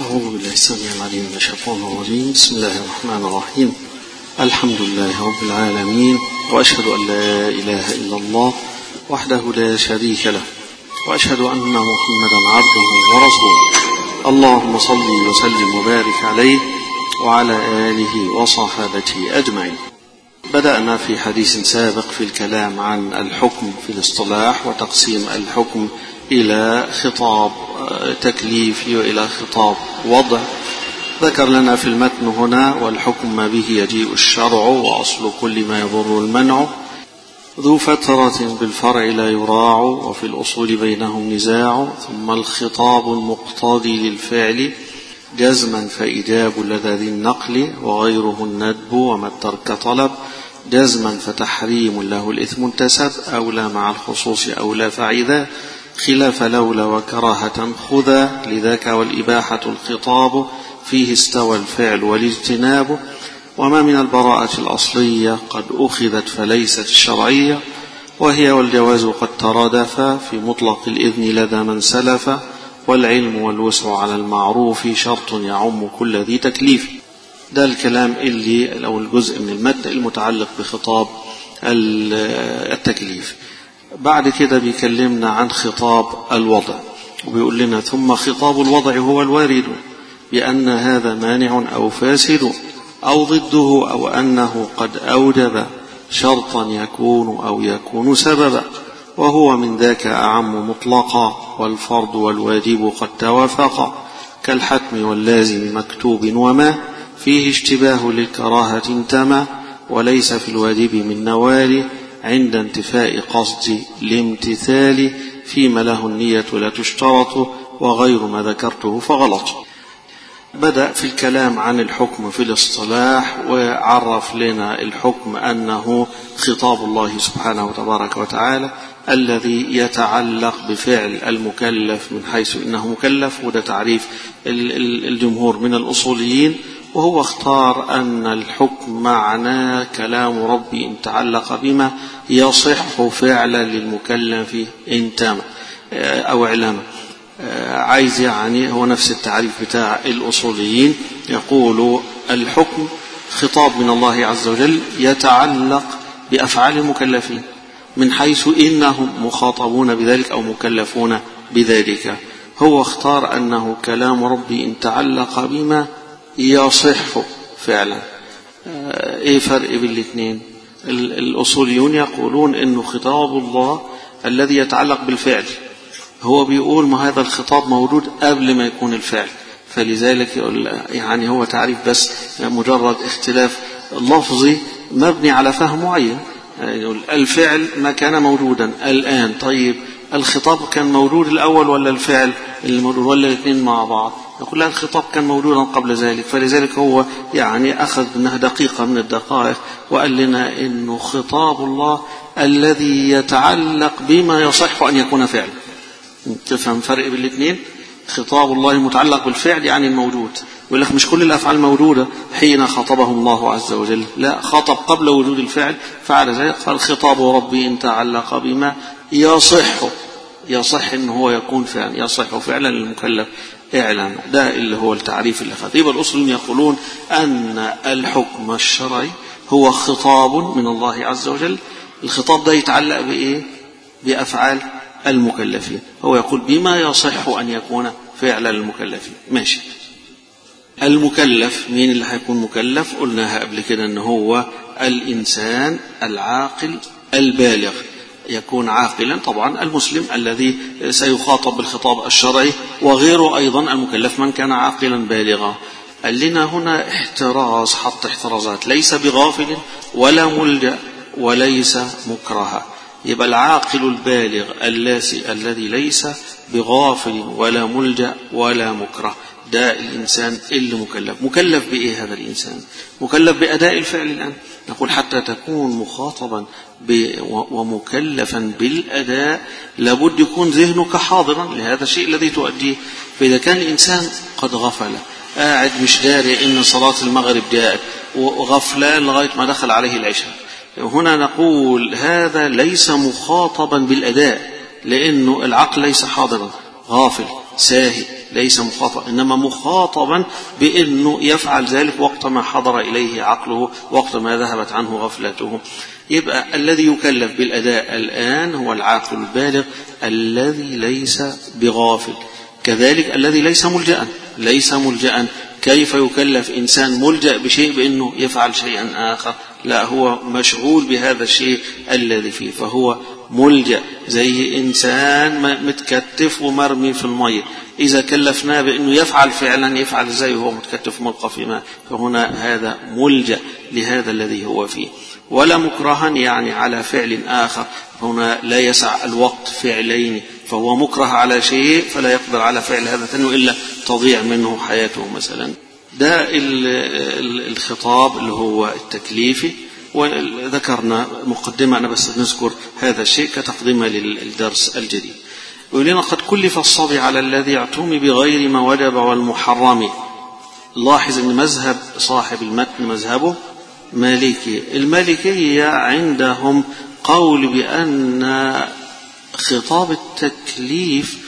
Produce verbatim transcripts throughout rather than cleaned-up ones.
أعوذ بالله السميع العليم من الشيطان الرجيم. بسم الله الرحمن الرحيم. الحمد لله رب العالمين، وأشهد أن لا إله إلا الله وحده لا شريك له، وأشهد أن محمدا عبده ورسوله. اللهم صل وسلم وبارك عليه وعلى آله وصحابته أجمعين. بدأنا في حديث سابق في الكلام عن الحكم في الاصطلاح وتقسيم الحكم إلى خطاب تكليفي وإلى خطاب وضع. ذكر لنا في المتن هنا: والحكم ما به يجيء الشرع، وأصل كل ما يضر المنع، ذو فترة بالفرع لا يراع، وفي الأصول بينهم نزاع، ثم الخطاب المقتضي للفعل جزما فإجاب لدى ذي النقل، وغيره الندب وما الترك طلب، جزما فتحريم له الإثم انتسب، أولى مع الخصوص أولى فعذا، خلاف لولا وكراهة خذا، لذاك والإباحة الخطاب فيه استوى الفعل والاجتناب، وما من البراءة الأصلية قد أخذت فليست الشرعية، وهي والجواز قد ترادفا في مطلق الإذن لدى من سلف، والعلم والوسع على المعروف شرط يعم كل ذي تكليف. ده الكلام اللي أو الجزء من المتن المتعلق بخطاب التكليف. بعد كده بيكلمنا عن خطاب الوضع، وبيقول لنا: ثم خطاب الوضع هو الوارد بأن هذا مانع أو فاسد أو ضده، أو أنه قد أوجب شرطا يكون أو يكون سببا، وهو من ذاك أعم مطلقا، والفرض والواجب قد توافقا، كالحتم واللازم مكتوب وما فيه اشتباه للكراهة انتمى، وليس في الواجب من نوال عند انتفاء قصد الامتثال، فيما له النية لا تشترط، وغير ما ذكرته فغلط. بدأ في الكلام عن الحكم في الاصطلاح، وعرف لنا الحكم أنه خطاب الله سبحانه وتبارك وتعالى الذي يتعلق بفعل المكلف من حيث إنه مكلف، وده تعريف الجمهور من الأصوليين. وهو اختار أن الحكم معناه كلام ربي إن تعلق بما يصح فعلا للمكلف إن تام أو علما. عايز يعني هو نفس التعريف بتاع الأصوليين، يقول الحكم خطاب من الله عز وجل يتعلق بأفعال المكلفين من حيث إنهم مخاطبون بذلك أو مكلفون بذلك. هو اختار أنه كلام ربي إن تعلق بما يصح فعلا. ايه فرق بين الاثنين؟ الأصوليون يقولون إنه خطاب الله الذي يتعلق بالفعل، هو بيقول ما هذا الخطاب موجود قبل ما يكون الفعل، فلذلك يعني هو تعريف بس مجرد اختلاف لفظي مبني على فهم معين. يعني الفعل ما كان موجودا الآن، طيب الخطاب كان موجود الأول ولا الفعل الموجود ولا الاثنين مع بعض؟ يقول لا، الخطاب كان موجودا قبل ذلك، فلذلك هو يعني أخذ منها دقيقة من الدقائق وقال لنا إنه خطاب الله الذي يتعلق بما يصح أن يكون فعل. تفهم فرق بين الاثنين؟ خطاب الله المتعلق بالفعل يعني الموجود، ويقول لك مش كل الأفعال موجودة حين خاطبهم الله عز وجل، لا، خاطب قبل وجود الفعل، فعل ذلك فالخطاب ربي إن تعلق بما يصح يصح إن هو يكون فعلا، يصح فعلا للمكلف اعلم. ده اللي هو التعريف اللي أخذ. يبقى الأصوليين يقولون أن الحكم الشرعي هو خطاب من الله عز وجل. الخطاب ده يتعلق بإيه؟ بأفعال المكلفين. هو يقول بما يصح أن يكون فعلا للمكلفين. ماشي. المكلف مين اللي هيكون مكلف؟ قلناها قبل كده أنه هو الإنسان العاقل البالغ. يكون عاقلا طبعا المسلم الذي سيخاطب بالخطاب الشرعي، وغيره أيضا المكلف من كان عاقلا بالغا. قال لنا هنا احتراز، حط احترازات: ليس بغافل ولا ملجأ وليس مكره. يبقى العاقل البالغ اللاسي الذي ليس بغافل ولا ملجأ ولا مكره، ده الإنسان اللي مكلف. مكلف بإيه هذا الإنسان؟ مكلف بأداء الفعل الآن. نقول حتى تكون مخاطبا ومكلفا بالأداء لابد يكون ذهنك حاضرا لهذا الشيء الذي تؤديه. فإذا كان الإنسان قد غفل، قاعد مش داري إن صلاة المغرب جاءت، وغفلان لغاية ما دخل عليه العشاء، هنا نقول هذا ليس مخاطبا بالأداء، لأنه العقل ليس حاضرا، غافل ساهي ليس مخاطب، إنما مخاطبا بأنه يفعل ذلك وقت ما حضر إليه عقله، وقت ما ذهبت عنه غفلته. يبقى الذي يكلف بالأداء الآن هو العاقل البالغ الذي ليس بغافل. كذلك الذي ليس ملجأ ليس ملجأ كيف يكلف إنسان ملجأ بشيء بأنه يفعل شيئا آخر؟ لا، هو مشغول بهذا الشيء الذي فيه، فهو ملجأ زي إنسان متكتف ومرمي في المية، إذا كلفناه بأنه يفعل فعلا يفعل ازاي وهو متكتف ملقى في ماء؟ فهنا هذا ملجأ لهذا الذي هو فيه. ولا مكرها يعني على فعل آخر، هنا لا يسع الوقت فعلين، فهو مكره على شيء فلا يقدر على فعل هذا ثاني إلا تضيع منه حياته مثلا. ده الخطاب اللي هو التكليفي. وذكرنا مقدمة أنا بس نذكر هذا الشيء كتقدمة للدرس الجديد. يقول لنا قد كلف الصبي على الذي يعتم بغير ما وجب والمحرم. لاحظ أن مذهب صاحب المتن مذهبه مالكي. المالكية عندهم قول بأن خطاب التكليف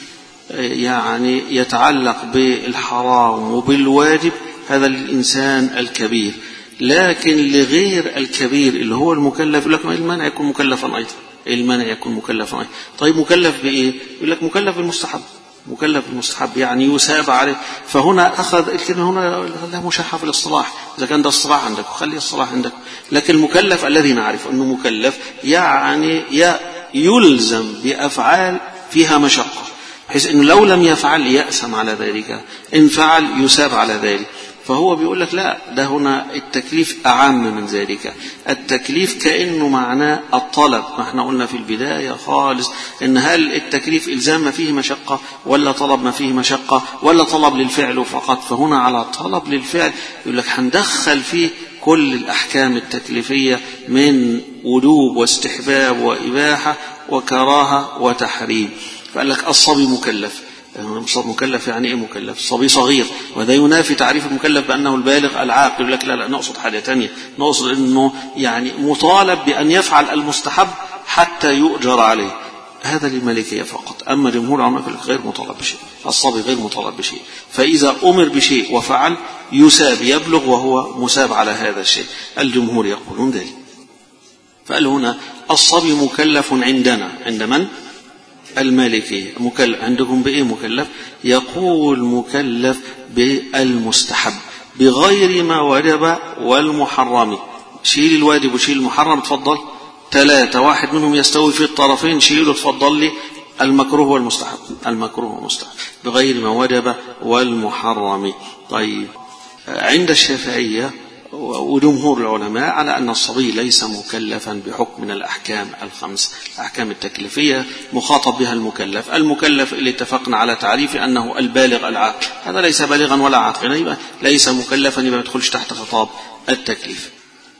يعني يتعلق بالحرام وبالواجب، هذا للإنسان الكبير، لكن لغير الكبير اللي هو المكلف يقول لك ما المانع يكون مكلفا أيضا، المانع يكون مكلفا أيضا. طيب مكلف بإيه؟ يقول لك مكلف بالمستحب، مكلف بالمستحب يعني يساب عليه. فهنا أخذ الكلمة هنا لا مشاحة في الاصطلاح، إذا كان ده اصطلاح عندك خلي الاصطلاح عندك، لكن المكلف الذي نعرف أنه مكلف يعني يلزم بأفعال فيها مشقة، بحيث أنه لو لم يفعل يأسم على ذلك، إن فعل يساب على ذلك. فهو بيقول لك لا، ده هنا التكليف أعم من ذلك. التكليف كأنه معناه الطلب، ما احنا قلنا في البداية خالص إن هل التكليف إلزام ما فيه مشقة ولا طلب ما فيه مشقة ولا طلب للفعل فقط؟ فهنا على طلب للفعل يقول لك هندخل فيه كل الأحكام التكليفية من وجوب واستحباب وإباحة وكراهة وتحريم. فقال لك الصبي مكلف. مكلف يعني ايه مكلف؟ صبي صغير، وهذا ينافي تعريف المكلف بأنه البالغ العاقل. يقول لك لا لا نقصد حاجة تانية، نقصد انه يعني مطالب بأن يفعل المستحب حتى يؤجر عليه. هذا للمالكية فقط. أما جمهور العلماء غير مطالب بشيء، الصبي غير مطالب بشيء، فإذا أمر بشيء وفعل يساب، يبلغ وهو مساب على هذا الشيء. الجمهور يقولون ذلك. فقال هنا الصبي مكلف عندنا، عند من؟ المالكية. مكلف عندكم بإيه مكلف؟ يقول مكلف بالمستحب بغير ما وجب والمحرم. شيل الواجب وشيل المحرم تفضل ثلاثة، واحد منهم يستوي في الطرفين شيله تفضل لي المكروه والمستحب، المكروه والمستحب بغير ما وجب والمحرم. طيب عند الشافعية وجمهور العلماء على أن الصبي ليس مكلفا بحكم من الأحكام الخمس، الأحكام التكليفية مخاطب بها المكلف. المكلف اللي اتفقنا على تعريف أنه البالغ العاقل، هذا ليس بالغا ولا عاقلا، يبقى ليس مكلفا، يبقى ما يدخلش تحت خطاب التكليف.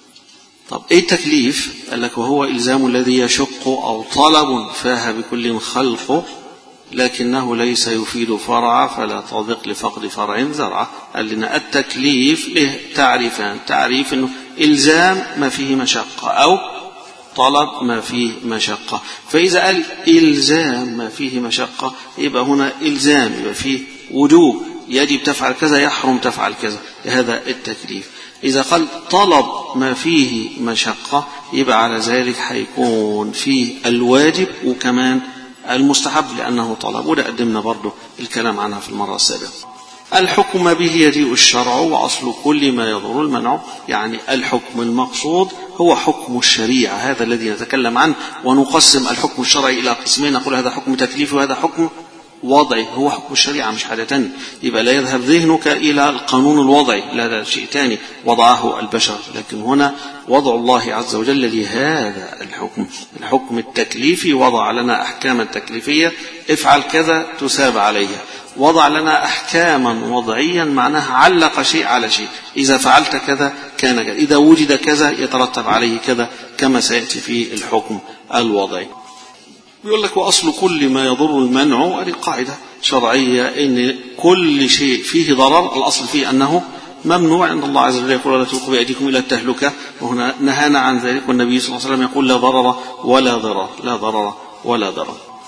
طب ايه التكليف؟ قال لك وهو إلزام الذي يشق أو طلب فاه بكل خلقه لكنه ليس يفيد فرعا فلا تضق لفقد فرع زرعا. قال لنا التكليف له تعريفان، تعريف انه إلزام ما فيه مشقة أو طلب ما فيه مشقة. فإذا قال إلزام ما فيه مشقة يبقى هنا إلزام، يبقى فيه وجوب، يجب تفعل كذا يحرم تفعل كذا، هذا التكليف. إذا قال طلب ما فيه مشقة يبقى على ذلك حيكون فيه الواجب وكمان المستحب لأنه طلب، وده قدمنا برضو الكلام عنها في المرة السابقة. الحكم به يجيء الشرع وأصل كل ما يضر المنع، يعني الحكم المقصود هو حكم الشريعة، هذا الذي نتكلم عنه. ونقسم الحكم الشرعي إلى قسمين، نقول هذا حكم تكليفي وهذا حكم وضعي، هو حكم الشريعة مش حاجة تانية. يبقى لا يذهب ذهنك إلى القانون الوضعي، لا ده شيء تاني وضعه البشر، لكن هنا وضع الله عز وجل لهذا الحكم. الحكم التكليفي وضع لنا أحكاما تكليفية، افعل كذا تساب عليها. وضع لنا أحكاما وضعيا معناها علق شيء على شيء، إذا فعلت كذا كان كذا، إذا وجد كذا يترتب عليه كذا، كما سيأتي في الحكم الوضعي. بيقول لك وأصل كل ما يضر المنع، هذه قاعدة شرعية إن كل شيء فيه ضرر الأصل فيه أنه ممنوع عند الله عز وجل. يقول لا تلقوا بأيديكم إلى التهلكة، وهنا نهانا عن ذلك، والنبي صلى الله عليه وسلم يقول لا ضرر ولا ضرر، لا ضرر ولا ضرر.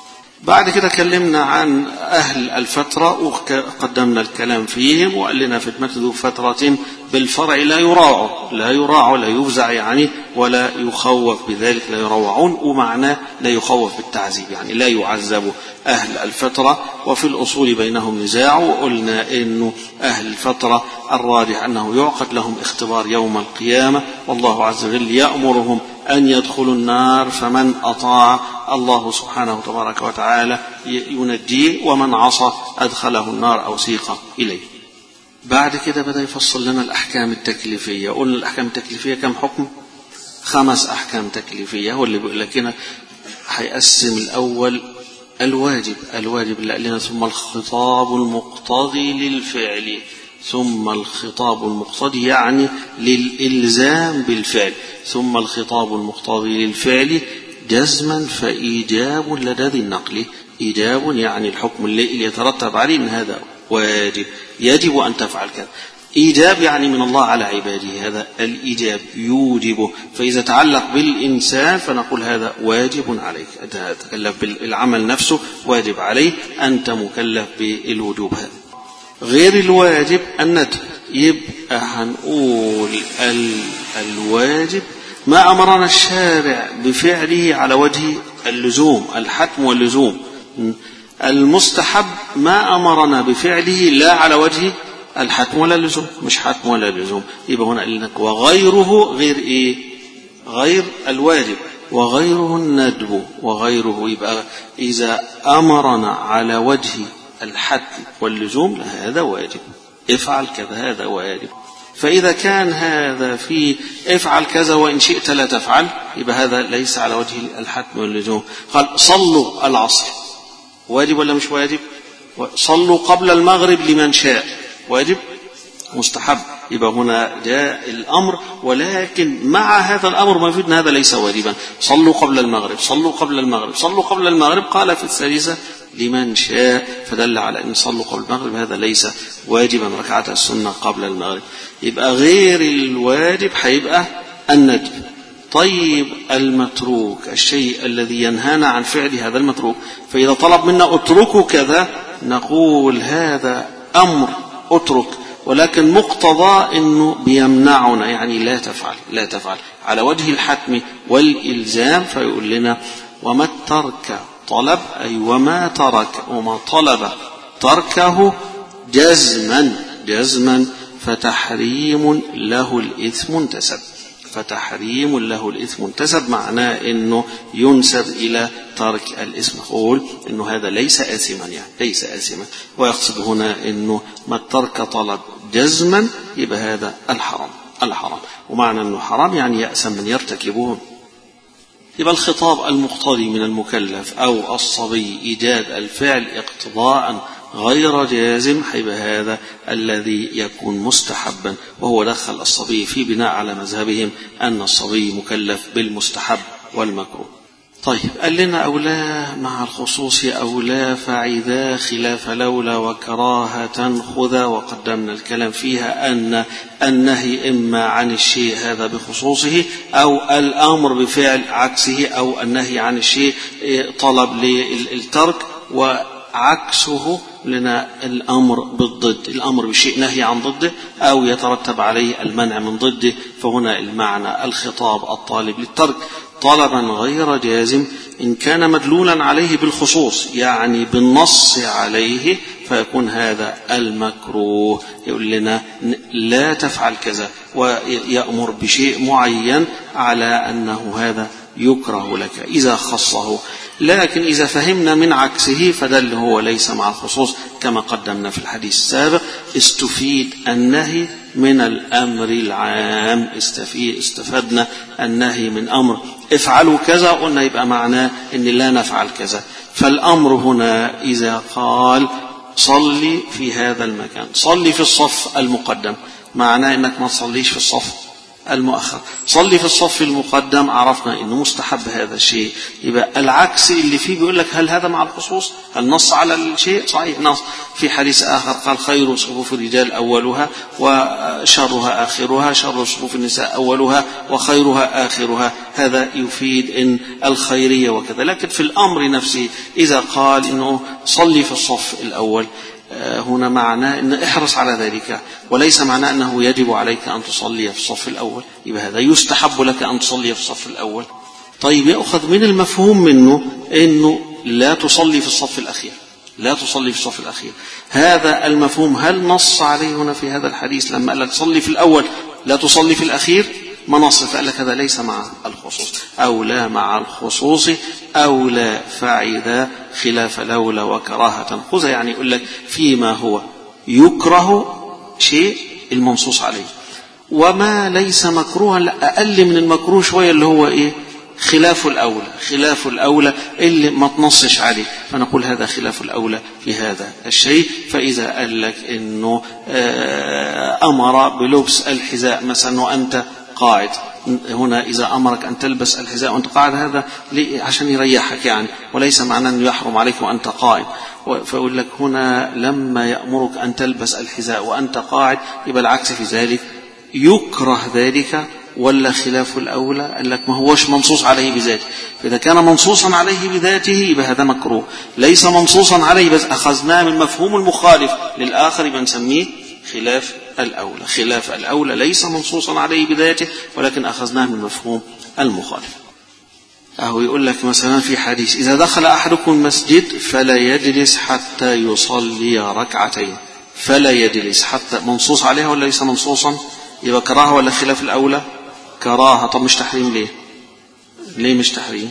بعد كده كلمنا عن أهل الفترة وقدمنا الكلام فيهم، وقال لنا فتنة ذو فترة بالفرع لا يراع لا يراع لا يفزع يعني ولا يخوف بذلك، لا يروعون، ومعناه لا يخوف بالتعذيب يعني لا يعذب أهل الفترة. وفي الأصول بينهم نزاع، وقلنا إنه أهل الفترة الراجح أنه يعقد لهم اختبار يوم القيامة، والله عز وجل يأمرهم أن يدخلوا النار، فمن أطاع الله سبحانه تبارك وتعالى ينجيه، ومن عصى أدخله النار أو سيق إليه. بعد كده بدأ يفصل لنا الأحكام التكليفية. قلنا الأحكام التكليفية كم حكم؟ خمس أحكام تكليفية. هو اللي بيقول لك هنا هيقسم الأول الواجب الواجب اللي قال لنا ثم الخطاب المقتضي للفعل، ثم الخطاب المقتضي يعني للإلزام بالفعل، ثم الخطاب المقتضي للفعل جزما فإيجاب لدى ذي النقل. إيجاب يعني الحكم اللي يترتب عليه إن هذا واجب، يجب أن تفعل كذا. إيجاب يعني من الله على عباده، هذا الإيجاب يوجبه. فإذا تعلق بالإنسان فنقول هذا واجب عليك، أنت تكلف بالعمل نفسه واجب عليه، أنت مكلف بالوجوب. هذا غير الواجب الندب. يبقى هنقول الواجب ما أمرنا الشارع بفعله على وجه اللزوم، الحتم واللزوم. المستحب ما أمرنا بفعله لا على وجه الحتم ولا اللزوم، مش حتم ولا لزوم. يبقى هنا قال لك وغيره غير إيه؟ غير الواجب، وغيره الندب وغيره. يبقى إذا أمرنا على وجه الحتم واللزوم هذا واجب، افعل كذا هذا واجب. فإذا كان هذا في افعل كذا وإن شئت لا تفعل، يبقى هذا ليس على وجه الحتم واللزوم. قال صلوا العصر، واجب ولا مش واجب؟ صلوا قبل المغرب لمن شاء، واجب مستحب. يبقى هنا جاء الأمر، ولكن مع هذا الأمر ما يفيد أن هذا ليس واجبا. صلوا قبل المغرب، صلوا قبل المغرب، صلوا قبل المغرب. قال في الثالثة لمن شاء، فدل على أن صلوا قبل المغرب هذا ليس واجبا، ركعة السنة قبل المغرب. يبقى غير الواجب هيبقى الندب. طيب المتروك، الشيء الذي ينهانا عن فعل هذا المتروك، فإذا طلب منا اتركوا كذا نقول هذا أمر اترك، ولكن مقتضى أنه بيمنعنا، يعني لا تفعل لا تفعل على وجه الحتم والإلزام. فيقول لنا وما الترك طلب، أي وما ترك وما طلب تركه جزما جزما فتحريم له الإثم انتسب. فتحريم له الإثم انتسب معناه أنه ينسب إلى ترك الإثم، نقول أنه هذا ليس آثما، يعني ليس آثما. ويقصد هنا أنه ما الترك طلب جزما يبقى هذا الحرام الحرام ومعنى أنه حرام يعني يأثم من يرتكبه. يبقى الخطاب المقتضي من المكلف أو الصبي إيجاد الفعل اقتضاء غير جازم، هيبقى هذا الذي يكون مستحبا، وهو دخل الصبي في بناء على مذهبهم أن الصبي مكلف بالمستحب والمكروه. طيب قال لنا أولى مع الخصوص أولى فعذا خلاف لولا وكراهة خذا، وقدمنا الكلام فيها أن النهي إما عن الشيء هذا بخصوصه أو الأمر بفعل عكسه، أو النهي عن الشيء طلب للترك وعكسه لنا الأمر بالضد، الأمر بشيء نهي عن ضده أو يترتب عليه المنع من ضده. فهنا المعنى الخطاب الطالب للترك طلبا غير جازم إن كان مدلولا عليه بالخصوص، يعني بالنص عليه، فيكون هذا المكروه. يقول لنا لا تفعل كذا ويأمر بشيء معين على أنه هذا يكره لك إذا خصه. لكن إذا فهمنا من عكسه فدل هو ليس مع الخصوص، كما قدمنا في الحديث السابق استفيد النهي من الأمر العام، استفدنا النهي من أمر افعلوا كذا، قلنا يبقى معناه أن لا نفعل كذا. فالأمر هنا إذا قال صلي في هذا المكان، صلي في الصف المقدم، معناه أنك ما تصليش في الصف المؤخر. صلي في الصف المقدم، عرفنا انه مستحب هذا الشيء. يبقى العكس اللي فيه بيقول لك هل هذا مع الخصوص؟ هل نص على الشيء؟ صحيح نص. في حديث آخر قال خير صفوف الرجال أولها وشرها آخرها، شر صفوف النساء أولها وخيرها آخرها. هذا يفيد إن الخيرية وكذا. لكن في الأمر نفسه إذا قال إنه صلي في الصف الأول، هنا معناه أن احرص على ذلك، وليس معناه أنه يجب عليك أن تصلي في الصف الأول. يبقى هذا يستحب لك أن تصلي في الصف الأول. طيب يأخذ من المفهوم منه أنه لا تصلي في الصف الأخير، لا تصلي في الصف الأخير. هذا المفهوم هل نص عليه هنا في هذا الحديث لما قال لك صلي في الأول لا تصلي في الأخير؟ ما نص. فقال لك هذا ليس مع الخصوص، أو لا مع الخصوص، أو لا فعذا خلاف لولا وكراهة خذ. يعني يقول لك فيما هو يكره شيء المنصوص عليه، وما ليس مكروها لا أقل من المكروه شوية اللي هو إيه؟ خلاف الأولى. خلاف الأولى اللي ما تنصش عليه، فنقول هذا خلاف الأولى في هذا الشيء. فإذا قال لك إنه أمر بلبس الحذاء مثلا وأنت قاعد، هنا إذا أمرك أن تلبس الحذاء وأنت قاعد هذا عشان يريحك يعني، وليس معناه أنه يحرم عليك وأنت قاعد. فأقول لك هنا لما يأمرك أن تلبس الحذاء وأنت قاعد يبقى العكس في ذلك، يكره ذلك ولا خلاف الأولى؟ قال لك ما هوش منصوص عليه بذاته. فإذا كان منصوصا عليه بذاته يبقى هذا مكروه، ليس منصوصا عليه بس أخذناه من مفهوم المخالف للآخر يبقى نسميه خلاف الأولى. خلاف الأولى ليس منصوصا عليه بذاته ولكن أخذناه من مفهوم المخالف. أهو يقول لك مثلا في حديث إذا دخل أحدكم المسجد فلا يجلس حتى يصلي ركعتين. فلا يجلس حتى منصوص عليها ولا ليس منصوصا؟ يبقى كراهة ولا خلاف الأولى؟ كراهة. طب مش تحريم ليه؟ ليه مش تحريم؟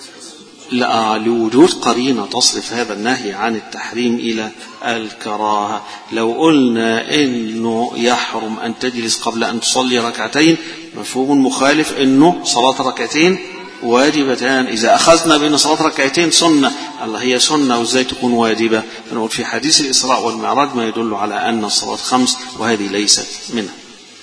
لا، لوجود قرينة تصرف هذا النهي عن التحريم إلى الكراهة. لو قلنا إنه يحرم أن تجلس قبل أن تصلي ركعتين، مفهوم مخالف إنه صلاة ركعتين واجبتان. إذا أخذنا بأن صلاة ركعتين سنة، الله هي سنة وإزاي تكون واجبة؟ فنقول في حديث الإسراء والمعراج ما يدل على أن الصلاة خمس وهذه ليست منها.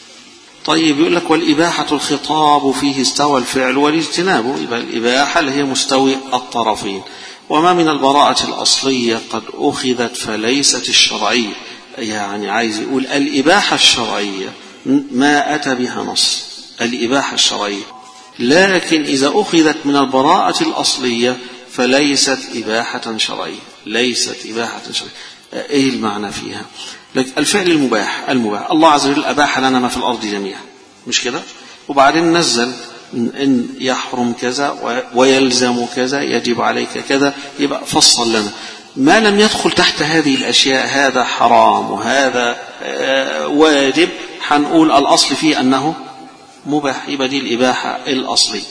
طيب يقول لك والإباحة الخطاب فيه استوى الفعل والاجتناب. يبقى الإباحة اللي هي مستوي الطرفين. وما من البراءة الأصلية قد أخذت فليست الشرعية. يعني عايز يقول الإباحة الشرعية ما أتى بها نص، الإباحة الشرعية، لكن إذا أخذت من البراءة الأصلية فليست إباحة شرعية، ليست إباحة شرعية. إيه المعنى فيها؟ الفعل المباح المباح الله عز وجل أباح لنا ما في الأرض جميعا، مش كده؟ وبعدين نزل إن يحرم كذا ويلزم كذا، يجب عليك كذا، يبقى فصل لنا. ما لم يدخل تحت هذه الأشياء هذا حرام وهذا واجب، حنقول الأصل فيه أنه مباح. يبقى دي الإباحة الأصلية.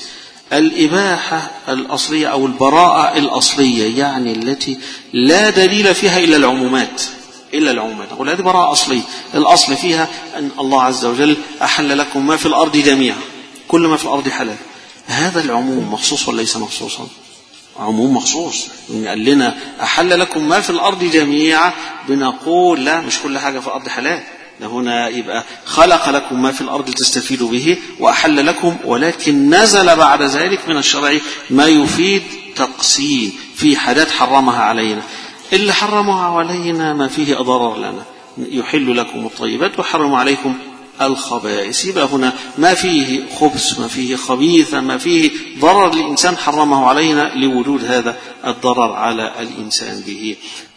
الإباحة الأصلية أو البراءة الأصلية يعني التي لا دليل فيها إلا العمومات، إلا العمومات. نقول هذه براءة أصلية، الأصل فيها أن الله عز وجل أحل لكم ما في الأرض جميعا، كل ما في الأرض حلال. هذا العموم مخصوص ولا ليس مخصوصا؟ عموم مخصوص. قال لنا أحل لكم ما في الأرض جميعا، بنقول لا، مش كل حاجة في الأرض حلال. هنا يبقى خلق لكم ما في الأرض لتستفيدوا به وأحل لكم، ولكن نزل بعد ذلك من الشرع ما يفيد تقسيم في حاجات حرمها علينا. اللي حرمها علينا ما فيه ضرر لنا، يحل لكم الطيبات وحرم عليكم الخبائث. يبقى هنا ما فيه خبث، ما فيه خبيثة، ما فيه ضرر للإنسان حرمه علينا لوجود هذا الضرر على الإنسان به.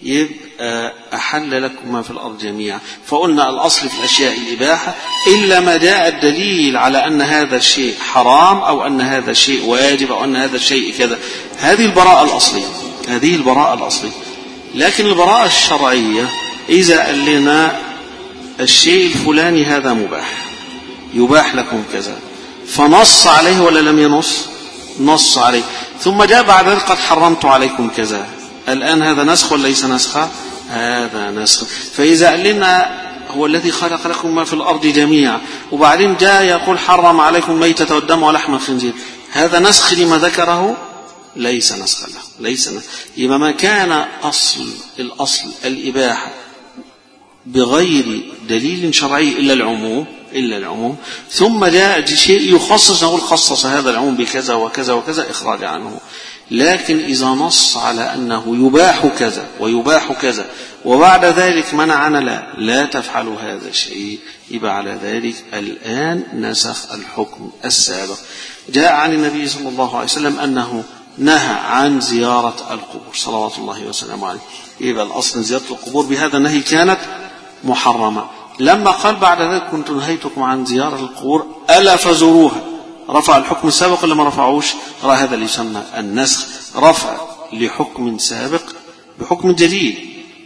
يبقى أحل لكم ما في الأرض جميعا. فقلنا الأصل في الأشياء الإباحة إلا ما جاء الدليل على أن هذا الشيء حرام أو أن هذا الشيء واجب أو أن هذا الشيء كذا. هذه البراءة الأصلية، هذه البراءة الأصلية. لكن البراءة الشرعية إذا قال لنا الشيء الفلاني هذا مباح، يباح لكم كذا، فنص عليه ولا لم ينص؟ نص عليه، ثم جاء بعد ذلك قد حرمت عليكم كذا. الآن هذا نسخ ولا ليس نسخ؟ هذا نسخ. فإذا قال لنا هو الذي خلق لكم ما في الأرض جميعا، وبعدين جاء يقول حرم عليكم ميتة والدم ولحم الخنزير، هذا نسخ لما ذكره؟ ليس نسخ له، ليس نسخ. يبقى ما كان أصل الأصل الإباحة بغير دليل شرعي إلا العموم إلا العموم ثم جاء شيء يخصص، نقول خصص هذا العموم بكذا وكذا وكذا إخراج عنه. لكن إذا نص على أنه يباح كذا ويباح كذا وبعد ذلك منعنا لا لا تفعلوا هذا الشيء، يبقى على ذلك الآن نسخ الحكم السابق. جاء عن النبي صلى الله عليه وسلم أنه نهى عن زيارة القبور صلوات الله وسلامه عليه، يبقى الأصل زيارة القبور بهذا النهي كانت محرمة. لما قال بعد ذلك كنت نهيتكم عن زيارة القبور ألا فزوروها، رفع الحكم السابق ولا ما رفعوش؟ رأى هذا اللي يسمى النسخ، رفع لحكم سابق بحكم جديد،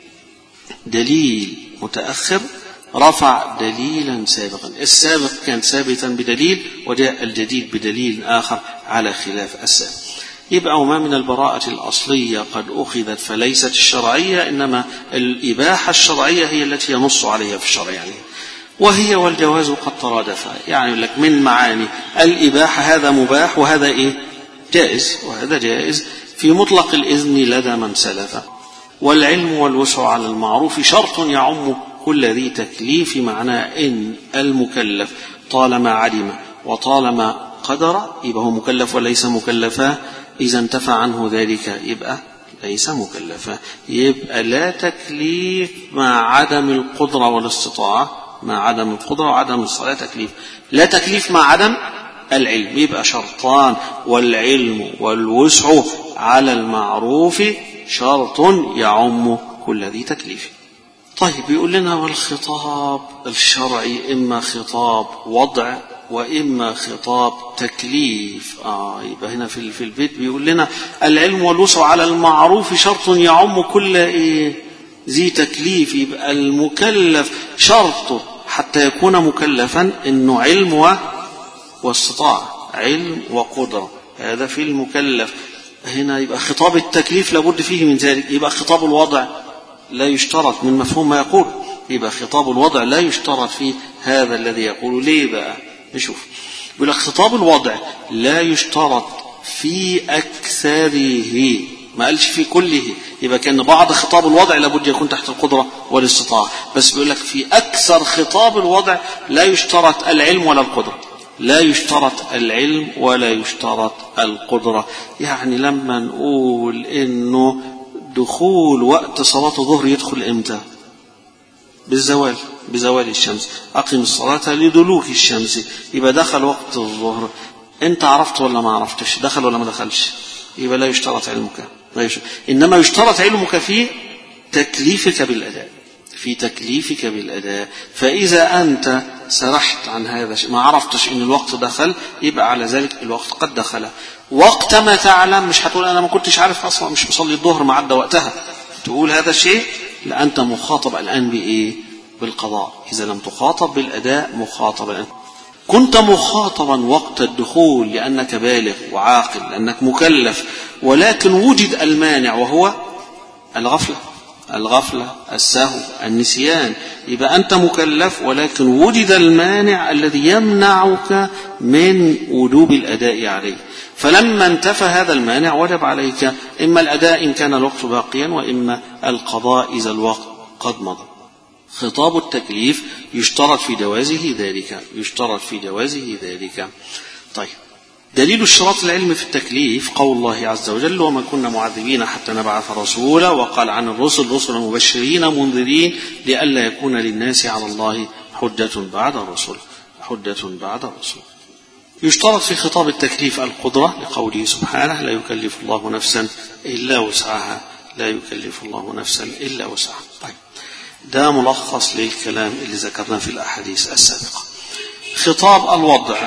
دليل متأخر رفع دليلا سابقا، السابق كان ثابتا بدليل وجاء الجديد بدليل آخر على خلاف السابق. يبقى وما من البراءة الأصلية قد أخذت فليست الشرعية، إنما الإباحة الشرعية هي التي ينص عليها في الشرع يعني. وهي والجواز قد ترادفا، يعني لك من معاني الإباحة هذا مباح وهذا إيه جائز، وهذا جائز في مطلق الإذن لدى من سلف. والعلم والوسع على المعروف شرط يعم كل ذي تكليف، معناه إن المكلف طالما علم وطالما قدر يبقى هو مكلف وليس مكلفا، إذا انتفى عنه ذلك يبقى ليس مكلفا. يبقى لا تكليف مع عدم القدرة والاستطاعة، مع عدم القدرة وعدم الصلاة تكليف، لا تكليف مع عدم العلم، يبقى شرطان، والعلم والوسع على المعروف شرط يعم كل ذي تكليف. طيب يقول لنا والخطاب الشرعي إما خطاب وضع وإما خطاب تكليف. آه يبقى هنا في في البيت بيقول لنا العلم والوسع على المعروف شرط يعم كل إيه ذي تكليف. يبقى المكلف شرطه حتى يكون مكلفا إنه علم واستطاعة، علم وقدرة، هذا في المكلف. هنا يبقى خطاب التكليف لابد فيه من ذلك. يبقى خطاب الوضع لا يشترط من مفهوم ما يقول، يبقى خطاب الوضع لا يشترط فيه هذا الذي يقول. ليه بقى؟ نشوف. يقول لك خطاب الوضع لا يشترط في أكثره، ما قالش في كله، يبقى كان بعض خطاب الوضع لابد يكون تحت القدرة والاستطاعة، بس بيقول لك في أكثر خطاب الوضع لا يشترط العلم ولا القدرة، لا يشترط العلم ولا يشترط القدرة. يعني لما نقول إنه دخول وقت صلاة الظهر يدخل إمتى؟ بالزوال، بزوال الشمس، أقم الصلاة لدلوك الشمس، يبقى دخل وقت الظهر. أنت عرفت ولا ما عرفتش؟ دخل ولا ما دخلش؟ يبقى لا يشترط علمك، لا يشترط. إنما يشترط علمك في تكليفك بالأداء، في تكليفك بالأداء. فإذا أنت سرحت عن هذا ما عرفتش إن الوقت دخل، يبقى على ذلك الوقت قد دخل. وقت ما تعلم مش هتقول أنا ما كنتش عارف أصلا، مش مصلي الظهر ما عدى وقتها، تقول هذا الشيء، لا أنت مخاطب الآن بإيه؟ بالقضاء. إذا لم تخاطب بالأداء مخاطب الآن. كنت مخاطبا وقت الدخول لأنك بالغ وعاقل، لأنك مكلف، ولكن وجد المانع وهو الغفلة، الغفلة، السهو، النسيان. يبقى أنت مكلف ولكن وجد المانع الذي يمنعك من وجوب الأداء عليه، فلما انتفى هذا المانع وجب عليك إما الأداء إن كان الوقت باقيا، وإما القضاء إذا الوقت قد مضى. خطاب التكليف يشترط في جوازه ذلك، يشترط في جوازه ذلك. طيب دليل اشتراط العلم في التكليف قول الله عز وجل وما كنا معذبين حتى نبعث رسولا، وقال عن الرسل رسلا مبشرين منذرين لئلا يكون للناس على الله حجة بعد الرسل، حجة بعد الرسل. يشترط في خطاب التكليف القدرة لقوله سبحانه لا يكلف الله نفسا إلا وسعها، لا يكلف الله نفسا إلا وسعها. طيب ده ملخص للكلام اللي ذكرناه في الأحاديث السابقة. خطاب الوضع،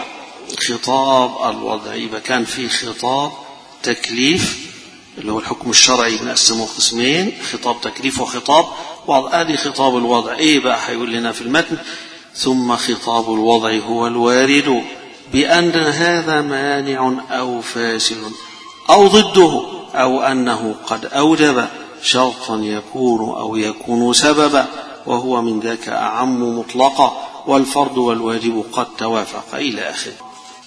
خطاب الوضع يبقى كان في خطاب تكليف اللي هو الحكم الشرعي بنقسمه قسمين، خطاب تكليف وخطاب وضع. ادي خطاب الوضع ايه بقى؟ هيقول لنا في المتن ثم خطاب الوضع هو الوارد بأن هذا مانع أو فاسد أو ضده أو أنه قد أوجب شرطا يكون أو يكون سببا، وهو من ذاك أعم مطلقا، والفرض والواجب قد توافق إلى آخره.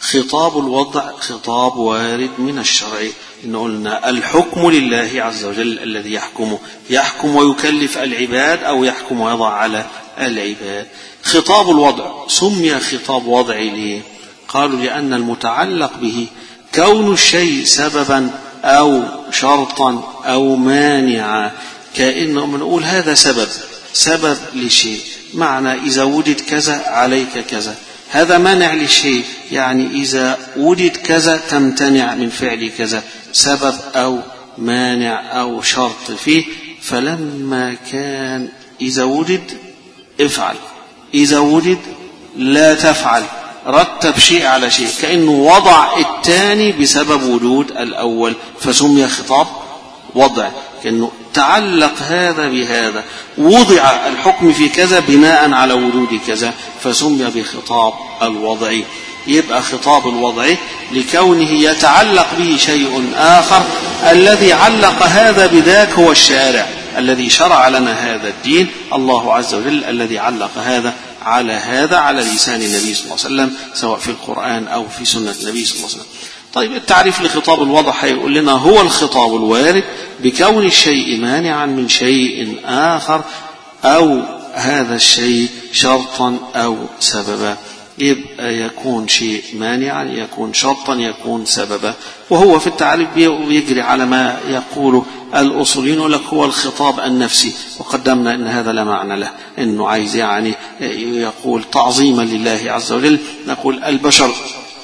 خطاب الوضع خطاب وارد من الشرع، إن قلنا الحكم لله عز وجل الذي يحكم يحكم ويكلف العباد أو يحكم ويضع على العباد. خطاب الوضع سمي خطاب وضع ليه؟ قالوا لأن المتعلق به كون الشيء سببا أو شرطا أو مانعا، كأنه بنقول هذا سبب سبب لشيء، معنى إذا وجد كذا عليك كذا. هذا مانع لشيء، يعني إذا وجد كذا تمتنع من فعل كذا، سبب أو مانع أو شرط فيه. فلما كان إذا وجد افعل، إذا وجد لا تفعل، رتب شيء على شيء، كأنه وضع الثاني بسبب وجود الأول، فسمي خطاب وضع، كأنه تعلق هذا بهذا، وضع الحكم في كذا بناء على وجود كذا، فسمي بخطاب الوضع. يبقى خطاب الوضع لكونه يتعلق به شيء آخر، الذي علق هذا بذاك هو الشارع الذي شرع لنا هذا الدين، الله عز وجل الذي علق هذا على هذا على لسان النبي صلى الله عليه وسلم، سواء في القرآن أو في سنة النبي صلى الله عليه وسلم. طيب التعريف لخطاب الوضع هيقول لنا هو الخطاب الوارد بكون الشيء مانعا من شيء آخر، أو هذا الشيء شرطا أو سببا. يبقى يكون شيء مانعا، يكون شرطا، يكون سببا. وهو في التعريف بيجري على ما يقوله الأصوليين، يقول لك هو الخطاب النفسي، وقدمنا أن هذا لا معنى له، أنه عايز يعني يقول تعظيما لله عز وجل. نقول البشر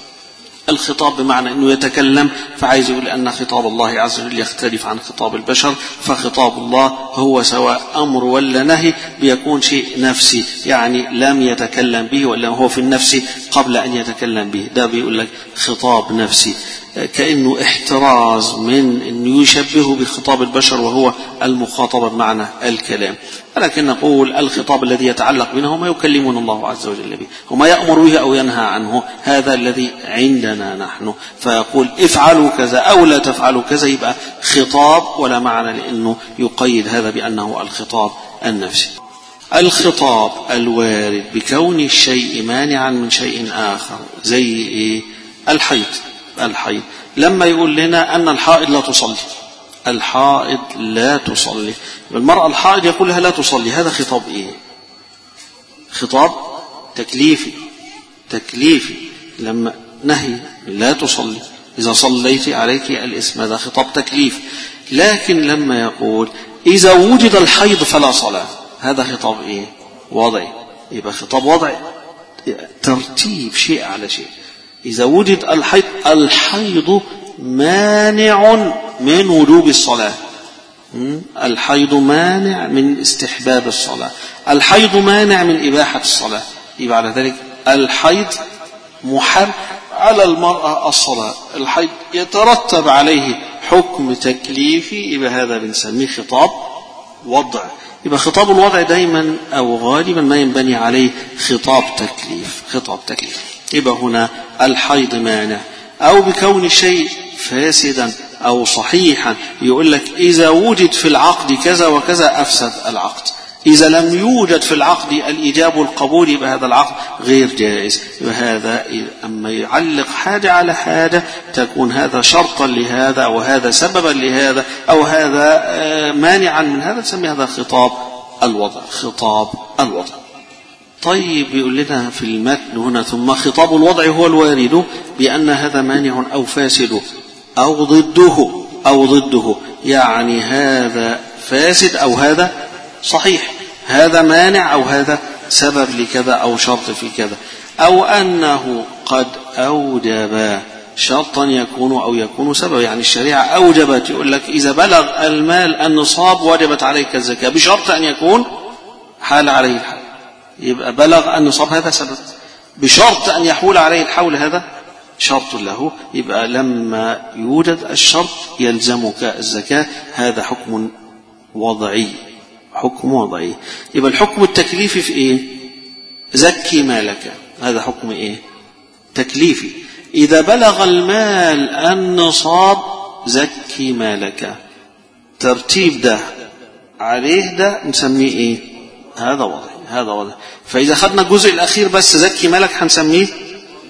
الخطاب بمعنى أنه يتكلم، فعايز يقول أن خطاب الله عز وجل يختلف عن خطاب البشر، فخطاب الله هو سواء أمر ولا نهي بيكون شيء نفسي، يعني لم يتكلم به ولا هو في النفس قبل أن يتكلم به، ده بيقول لك خطاب نفسي، كأنه احتراز من أنه يشبهه بخطاب البشر وهو المخاطبة بمعنى الكلام. ولكن نقول الخطاب الذي يتعلق بنا هو ما يكلمون الله عز وجل به، وما يأمر به أو ينهى عنه، هذا الذي عندنا نحن. فيقول افعلوا كذا أو لا تفعلوا كذا، يبقى خطاب ولا معنى لأنه يقيد هذا بأنه الخطاب النفسي. الخطاب الوارد بكون الشيء مانعا من شيء آخر، زي إيه؟ الحيض. الحيض لما يقول لنا أن الحائض لا تصلي، الحائض لا تصلي، المرأة الحائض يقول لها لا تصلي، هذا خطاب إيه؟ خطاب تكليفي. تكليفي لما نهي لا تصلي، إذا صليت عليك الإثم، هذا خطاب تكليف. لكن لما يقول إذا وجد الحيض فلا صلاة، هذا خطاب إيه؟ وضعي. يبقى خطاب وضعي، ترتيب شيء على شيء. إذا وجد الحيض، الحيض مانع من وجوب الصلاة، الحيض مانع من استحباب الصلاة، الحيض مانع من إباحة الصلاة، يبقى على ذلك الحيض محرم على المرأة الصلاة، الحيض يترتب عليه حكم تكليفي، يبقى هذا بنسميه خطاب وضع. يبقى خطاب الوضع دايما أو غالبا ما ينبني عليه خطاب تكليف، خطاب تكليف. يبقى هنا الحيض مانع، أو بكون الشيء فاسدا أو صحيحا، يقول لك إذا وجد في العقد كذا وكذا أفسد العقد، إذا لم يوجد في العقد الإيجاب والقبول يبقى هذا العقد غير جائز. يبقى هذا أما يعلق حاجة على حاجة تكون هذا شرطا لهذا، أو هذا سببا لهذا، أو هذا مانعا من هذا، تسمي هذا خطاب الوضع، خطاب الوضع. طيب يقول لنا في المتن هنا ثم خطاب الوضع هو الوارد بأن هذا مانع أو فاسد أو ضده، أو ضده يعني هذا فاسد أو هذا صحيح، هذا مانع أو هذا سبب لكذا أو شرط في كذا، أو أنه قد أوجب شرطا يكون أو يكون سبب، يعني الشريعة أوجبت، يقول لك إذا بلغ المال النصاب وجبت عليك الزكاة بشرط أن يكون حال عليه الحول، يبقى بلغ النصاب هذا سبب، بشرط أن يحول عليه الحول هذا شرط له، يبقى لما يوجد الشرط يلزمك الزكاة، هذا حكم وضعي، حكم وضعي. يبقى الحكم التكليفي في إيه؟ زكي مالك، هذا حكم إيه؟ تكليفي. إذا بلغ المال النصاب زكي مالك، ترتيب ده عليه ده نسميه إيه؟ هذا وضعي، هذا وضعي. فإذا خدنا الجزء الأخير بس زكي مالك هنسميه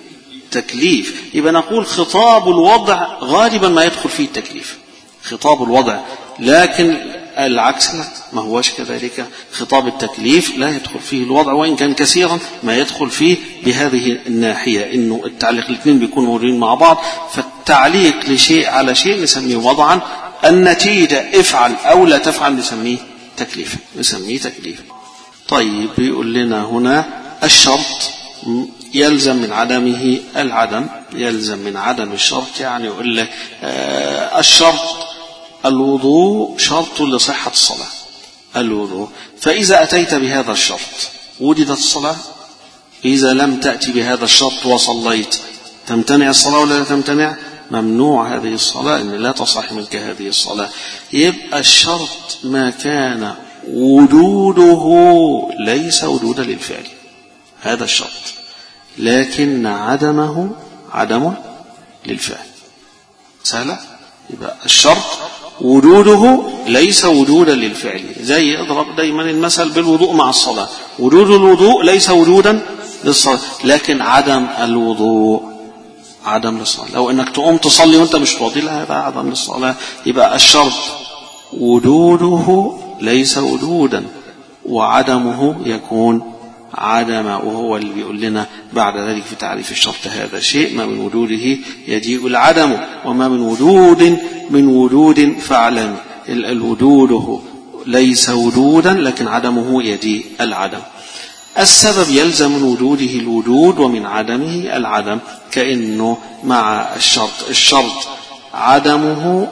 تكليف. يبقى نقول خطاب الوضع غالبا ما يدخل فيه التكليف، خطاب الوضع، لكن العكس لا، ما هوش كذلك. خطاب التكليف لا يدخل فيه الوضع، وإن كان كثيرا ما يدخل فيه بهذه الناحية، إنه التعليق الاثنين بيكونوا موجودين مع بعض. فالتعليق لشيء على شيء نسميه وضعا، النتيجة افعل أو لا تفعل نسميه تكليفا، نسميه تكليفا. طيب بيقول لنا هنا الشرط يلزم من عدمه العدم، يلزم من عدم الشرط، يعني يقول لك آه الشرط الوضوء شرط لصحة الصلاة، الوضوء، فإذا أتيت بهذا الشرط وجدت الصلاة، إذا لم تأتي بهذا الشرط وصليت تمتنع الصلاة ولا لا تمتنع؟ ممنوع هذه الصلاة، إن لا تصح منك هذه الصلاة. يبقى الشرط ما كان وجوده ليس وجودا للفعل، هذا الشرط، لكن عدمه عدم للفعل. سهلة؟ يبقى الشرط وجوده ليس وجودا للفعل، زي اضرب دايما المثل بالوضوء مع الصلاة، وجود الوضوء ليس وجودا للصلاة، لكن عدم الوضوء عدم للصلاة. لو انك تقوم تصلي وانت مش فاضي لها هذا عدم للصلاة. يبقى الشرط وجوده ليس وجودا، وعدمه يكون عدم، وهو اللي بيقول لنا بعد ذلك في تعريف الشرط هذا شيء ما من وجوده يجيء العدم، وما من وجود من وجود فاعلم. الوجوده ليس وجودا لكن عدمه يجيء العدم. السبب يلزم من وجوده الوجود ومن عدمه العدم، كأنه مع الشرط، الشرط عدمه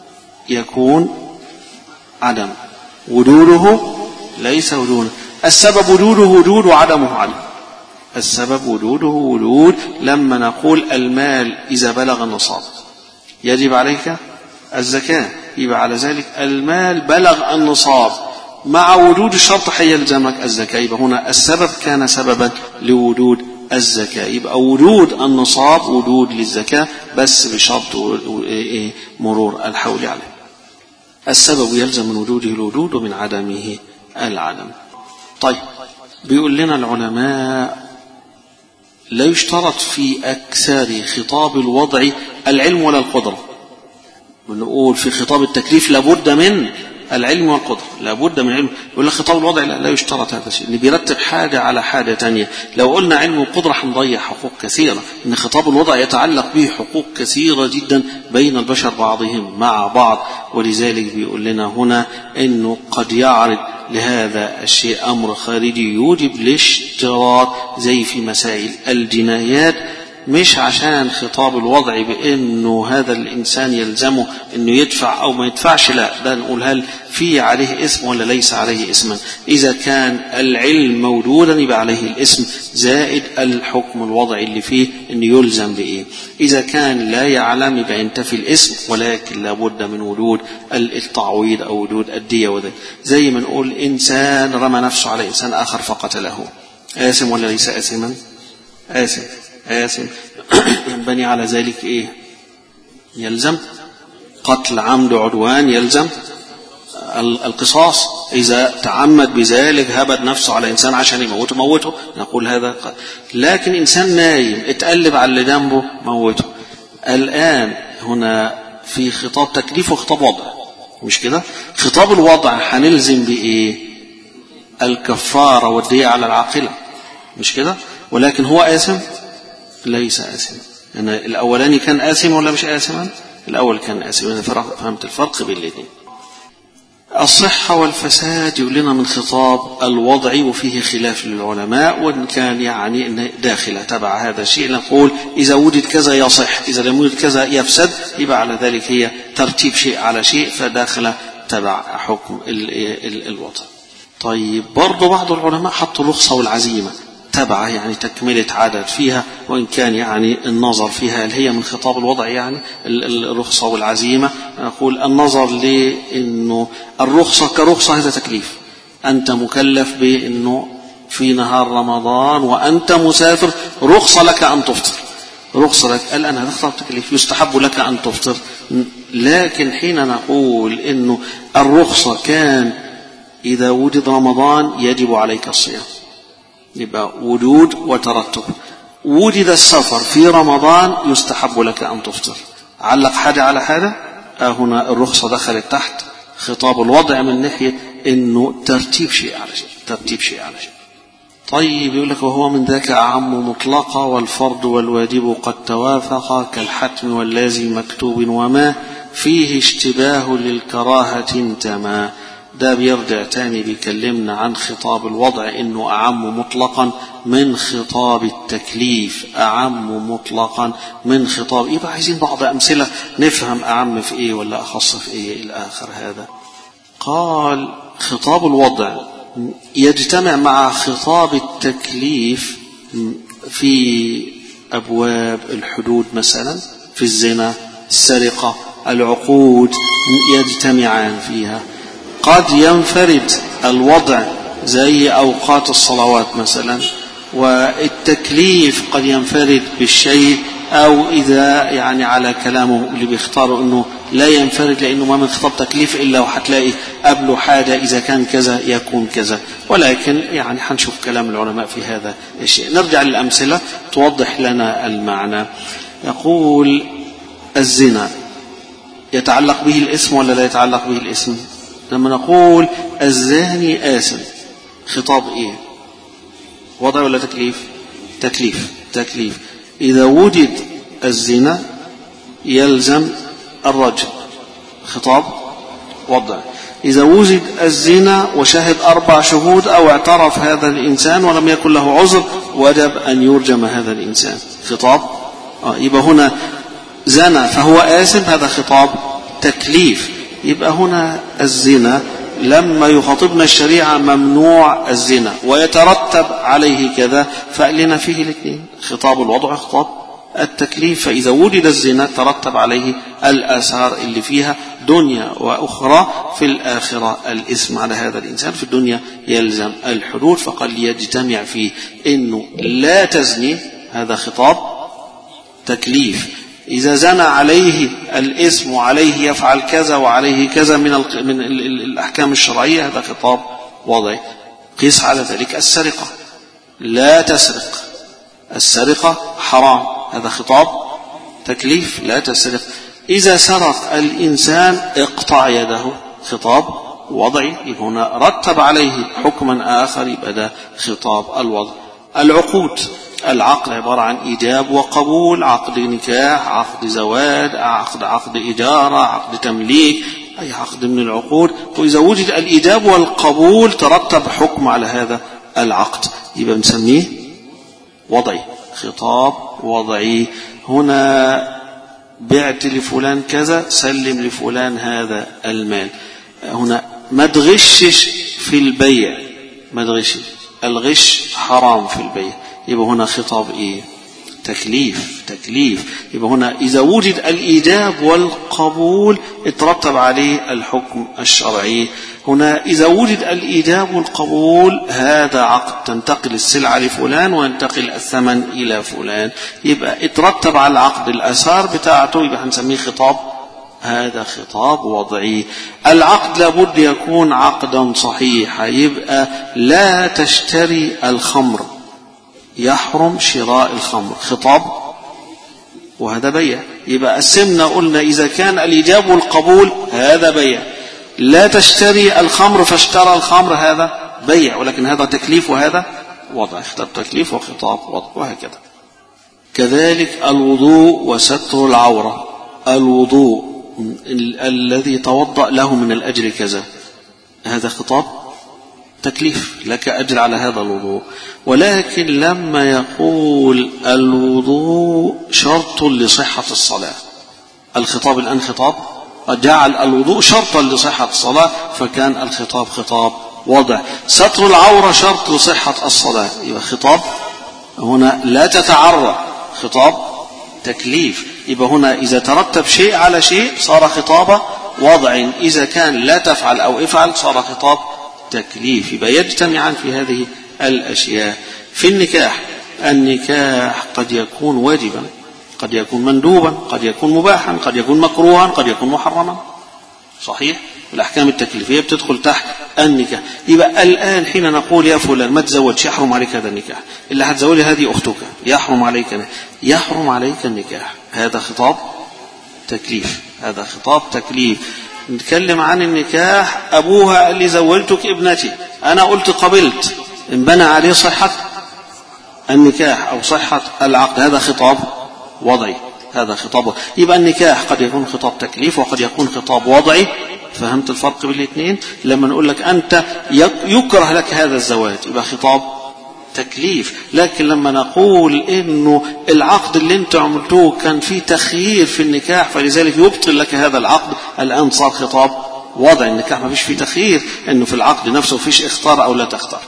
يكون عدم، وجوده ليس وجودا. السبب وجوده وجود وعدمه عدم، السبب وجوده وجود. لما نقول المال إذا بلغ النصاب يجب عليك الزكاة، يبقى على ذلك المال بلغ النصاب، مع وجود الشرط حيلزمك الزكاة. يبقى هنا السبب كان سببا لوجود الزكاة، يبقى وجود النصاب وجود للزكاة بس بشرط مرور الحول عليه. السبب يلزم من وجوده الوجود ومن عدمه العدم. طيب بيقول لنا العلماء لا يشترط في أكثر خطاب الوضع العلم ولا القدرة. بنقول في خطاب التكليف لابد من العلم والقدرة، لابد من العلم. يقول لك خطاب الوضع لا, لا يشترط هذا الشيء، اللي بيرتب حاجة على حاجة تانية. لو قلنا علم والقدرة هنضيع حقوق كثيرة، إن خطاب الوضع يتعلق به حقوق كثيرة جدا بين البشر بعضهم مع بعض. ولذلك بيقول لنا هنا إنه قد يعرض لهذا الشيء أمر خارجي يوجب الاشتراط، زي في مسائل الجنايات، مش عشان خطاب الوضع بأنه هذا الإنسان يلزمه أنه يدفع أو ما يدفعش، لا، ده نقول هل في عليه اسم ولا ليس عليه اسما. إذا كان العلم موجودا يبقى عليه الاسم زائد الحكم الوضعي اللي فيه أنه يلزم بإيه. إذا كان لا يعلم يبقى ينتفي الاسم، ولكن لابد من وجود التعويض أو وجود الدية. وده زي ما نقول إنسان رمى نفسه على إنسان آخر فقتله، آثم ولا ليس آثما؟ آثم، آثم. ينبني على ذلك إيه؟ يلزم قتل عمد عدوان، يلزم القصاص. إذا تعمد بذلك هبد نفسه على إنسان عشان يموته موته، نقول هذا قتل. لكن إنسان نايم اتقلب على اللي جنبه موته. الآن هنا في خطاب تكليف وخطاب وضع، مش كده؟ خطاب الوضع هنلزم بإيه؟ الكفارة والدية على العاقلة، مش كده؟ ولكن هو آثم؟ ليس آثما. يعني الأولاني كان آثم ولا مش آثما؟ الأول كان آثما. فهمت الفرق بين الاثنين. الصحة والفساد يقول لنا من خطاب الوضع، وفيه خلاف للعلماء، وإن كان يعني إن داخلة تبع هذا الشيء. نقول إذا وجد كذا يصح، إذا لم يوجد كذا يفسد، يبقى على ذلك هي ترتيب شيء على شيء، فداخلة تبع حكم الوضع. طيب برضو بعض العلماء حطوا الرخصة والعزيمة تبعه، يعني تكملة عدد فيها، وإن كان يعني النظر فيها هل هي من خطاب الوضع يعني الرخصة والعزيمة. نقول النظر لأنه الرخصة كرخصة هذا تكليف، أنت مكلف بأنه في نهار رمضان وأنت مسافر رخصة لك أن تفطر، رخصة لك. الآن هذا خطاب تكليف، يستحب لك أن تفطر. لكن حين نقول أنه الرخصة كان إذا وجد رمضان يجب عليك الصيام، يبقى وجود وترتب. وجد السفر في رمضان يستحب لك أن تفطر. علق حاجة على حاجة، آه هنا الرخصة دخلت تحت خطاب الوضع من ناحية إنه ترتيب شيء على شيء، ترتيب شيء على شيء. طيب يقول لك وهو من ذاك أعم مطلقا، والفرض والواجب قد توافقا، كالحتم واللازم مكتوب وما فيه اشتباه للكراهة انتما. ده بيرجع تاني بيكلمنا عن خطاب الوضع إنه أعم مطلقا من خطاب التكليف، أعم مطلقا من خطاب. يبقى عايزين بعض أمثلة نفهم أعم في إيه ولا أخص في إيه إلى آخر هذا. قال خطاب الوضع يجتمع مع خطاب التكليف في أبواب الحدود، مثلا في الزنا، السرقة، العقود يجتمعان فيها. قد ينفرد الوضع زي أوقات الصلوات مثلا، والتكليف قد ينفرد بالشيء، أو إذا يعني على كلامه اللي بيختاروا أنه لا ينفرد لأنه ما من خطاب تكليف إلا وحتلاقي قبله حاجة إذا كان كذا يكون كذا. ولكن يعني حنشوف كلام العلماء في هذا الشيء. نرجع للأمثلة توضح لنا المعنى. يقول الزنا يتعلق به الاسم ولا لا يتعلق به الاسم؟ لما نقول الزاني آثم، خطاب إيه؟ وضع ولا تكليف؟ تكليف. تكليف. إذا وجد الزنا يلزم الرجم، خطاب وضع. إذا وجد الزنا وشهد أربع شهود أو اعترف هذا الإنسان ولم يكن له عذر وجب أن يرجم هذا الإنسان، خطاب. آه يبقى هنا زنا فهو آثم، هذا خطاب تكليف. يبقى هنا الزنا لما يخاطبنا الشريعة ممنوع الزنا ويترتب عليه كذا، فقلنا فيه الاثنين، خطاب الوضع خطاب التكليف. فإذا وجد الزنا ترتب عليه الآثار اللي فيها دنيا وأخرى، في الآخرة الإثم على هذا الإنسان، في الدنيا يلزم الحدود. فقال يجتمع فيه إنه لا تزني، هذا خطاب تكليف. إذا زنى عليه الإثم وعليه يفعل كذا وعليه كذا من من الأحكام الشرعية، هذا خطاب وضعي. قيس على ذلك السرقة، لا تسرق، السرقة حرام، هذا خطاب تكليف، لا تسرق. إذا سرق الإنسان اقطع يده، خطاب وضعي. هنا رتب عليه حكما آخر، يبقى ده خطاب الوضع. العقود، العقد عبارة عن إيجاب وقبول، عقد نكاح، عقد زواج، عقد عقد إجارة، عقد تمليك، أي عقد من العقود. وإذا وجد الإيجاب والقبول ترتب حكم على هذا العقد، يبقى بنسميه وضعي، خطاب وضعي. هنا بعت لفلان كذا، سلم لفلان هذا المال. هنا ما تغشش في البيع، ما تغشش، الغش حرام في البيع. يبقى هنا خطاب إيه؟ تكليف. تكليف. يبقى هنا إذا وجد الإيجاب والقبول اترتب عليه الحكم الشرعي. هنا إذا وجد الإيجاب والقبول هذا عقد، تنتقل السلعة لفلان وينتقل الثمن إلى فلان، يبقى اترتب على العقد الآثار بتاعته، يبقى هنسميه خطاب، هذا خطاب وضعي. العقد لابد يكون عقدا صحيحا، يبقى لا تشتري الخمر، يحرم شراء الخمر، خطاب وهذا بيع. يبقى قسمنا قلنا إذا كان الإيجاب والقبول هذا بيع، لا تشتري الخمر فاشترى الخمر هذا بيع، ولكن هذا تكليف وهذا وضع، خطاب تكليف وخطاب وضع، وهكذا. كذلك الوضوء وستر العورة، الوضوء الذي توضأ له من الأجر كذا، هذا خطاب تكليف، لك أجر على هذا الوضوء. ولكن لما يقول الوضوء شرط لصحة الصلاة، الخطاب الآن خطاب جعل الوضوء شرطا لصحة الصلاة، فكان الخطاب خطاب وضع. ستر العورة شرط لصحة الصلاة، يبقى خطاب هنا لا تتعرى، خطاب تكليف. يبقى هنا إذا ترتب شيء على شيء صار خطاب وضع، إذا كان لا تفعل أو افعل صار خطاب تكليف. يبقى يجتمعان في هذه الأشياء. في النكاح، النكاح قد يكون واجبا، قد يكون مندوبا، قد يكون مباحا، قد يكون مكروها، قد يكون محرما، صحيح؟ الأحكام التكليفية بتدخل تحت النكاح. يبقى الآن حين نقول يا فلان ما تزوجش يحرم عليك هذا النكاح، اللي هتزوجي هذه أختك يحرم عليك يحرم عليك النكاح، هذا خطاب تكليف، هذا خطاب تكليف. نتكلم عن النكاح، أبوها قال لي زوجتك ابنتي، أنا قلت قبلت، انبنى عليه صحة النكاح أو صحة العقد، هذا خطاب وضعي، هذا خطاب. يبقى النكاح قد يكون خطاب تكليف وقد يكون خطاب وضعي. فهمت الفرق بين الاثنين؟ لما نقول لك أنت يكره لك هذا الزواج يبقى خطاب تكليف، لكن لما نقول إنه العقد اللي انت عملتوه كان فيه تخيير في النكاح فلذلك يبطل لك هذا العقد، الآن صار خطاب وضع. النكاح ما فيش فيه تخيير، إنه في العقد نفسه فيش اختار أو لا تختار.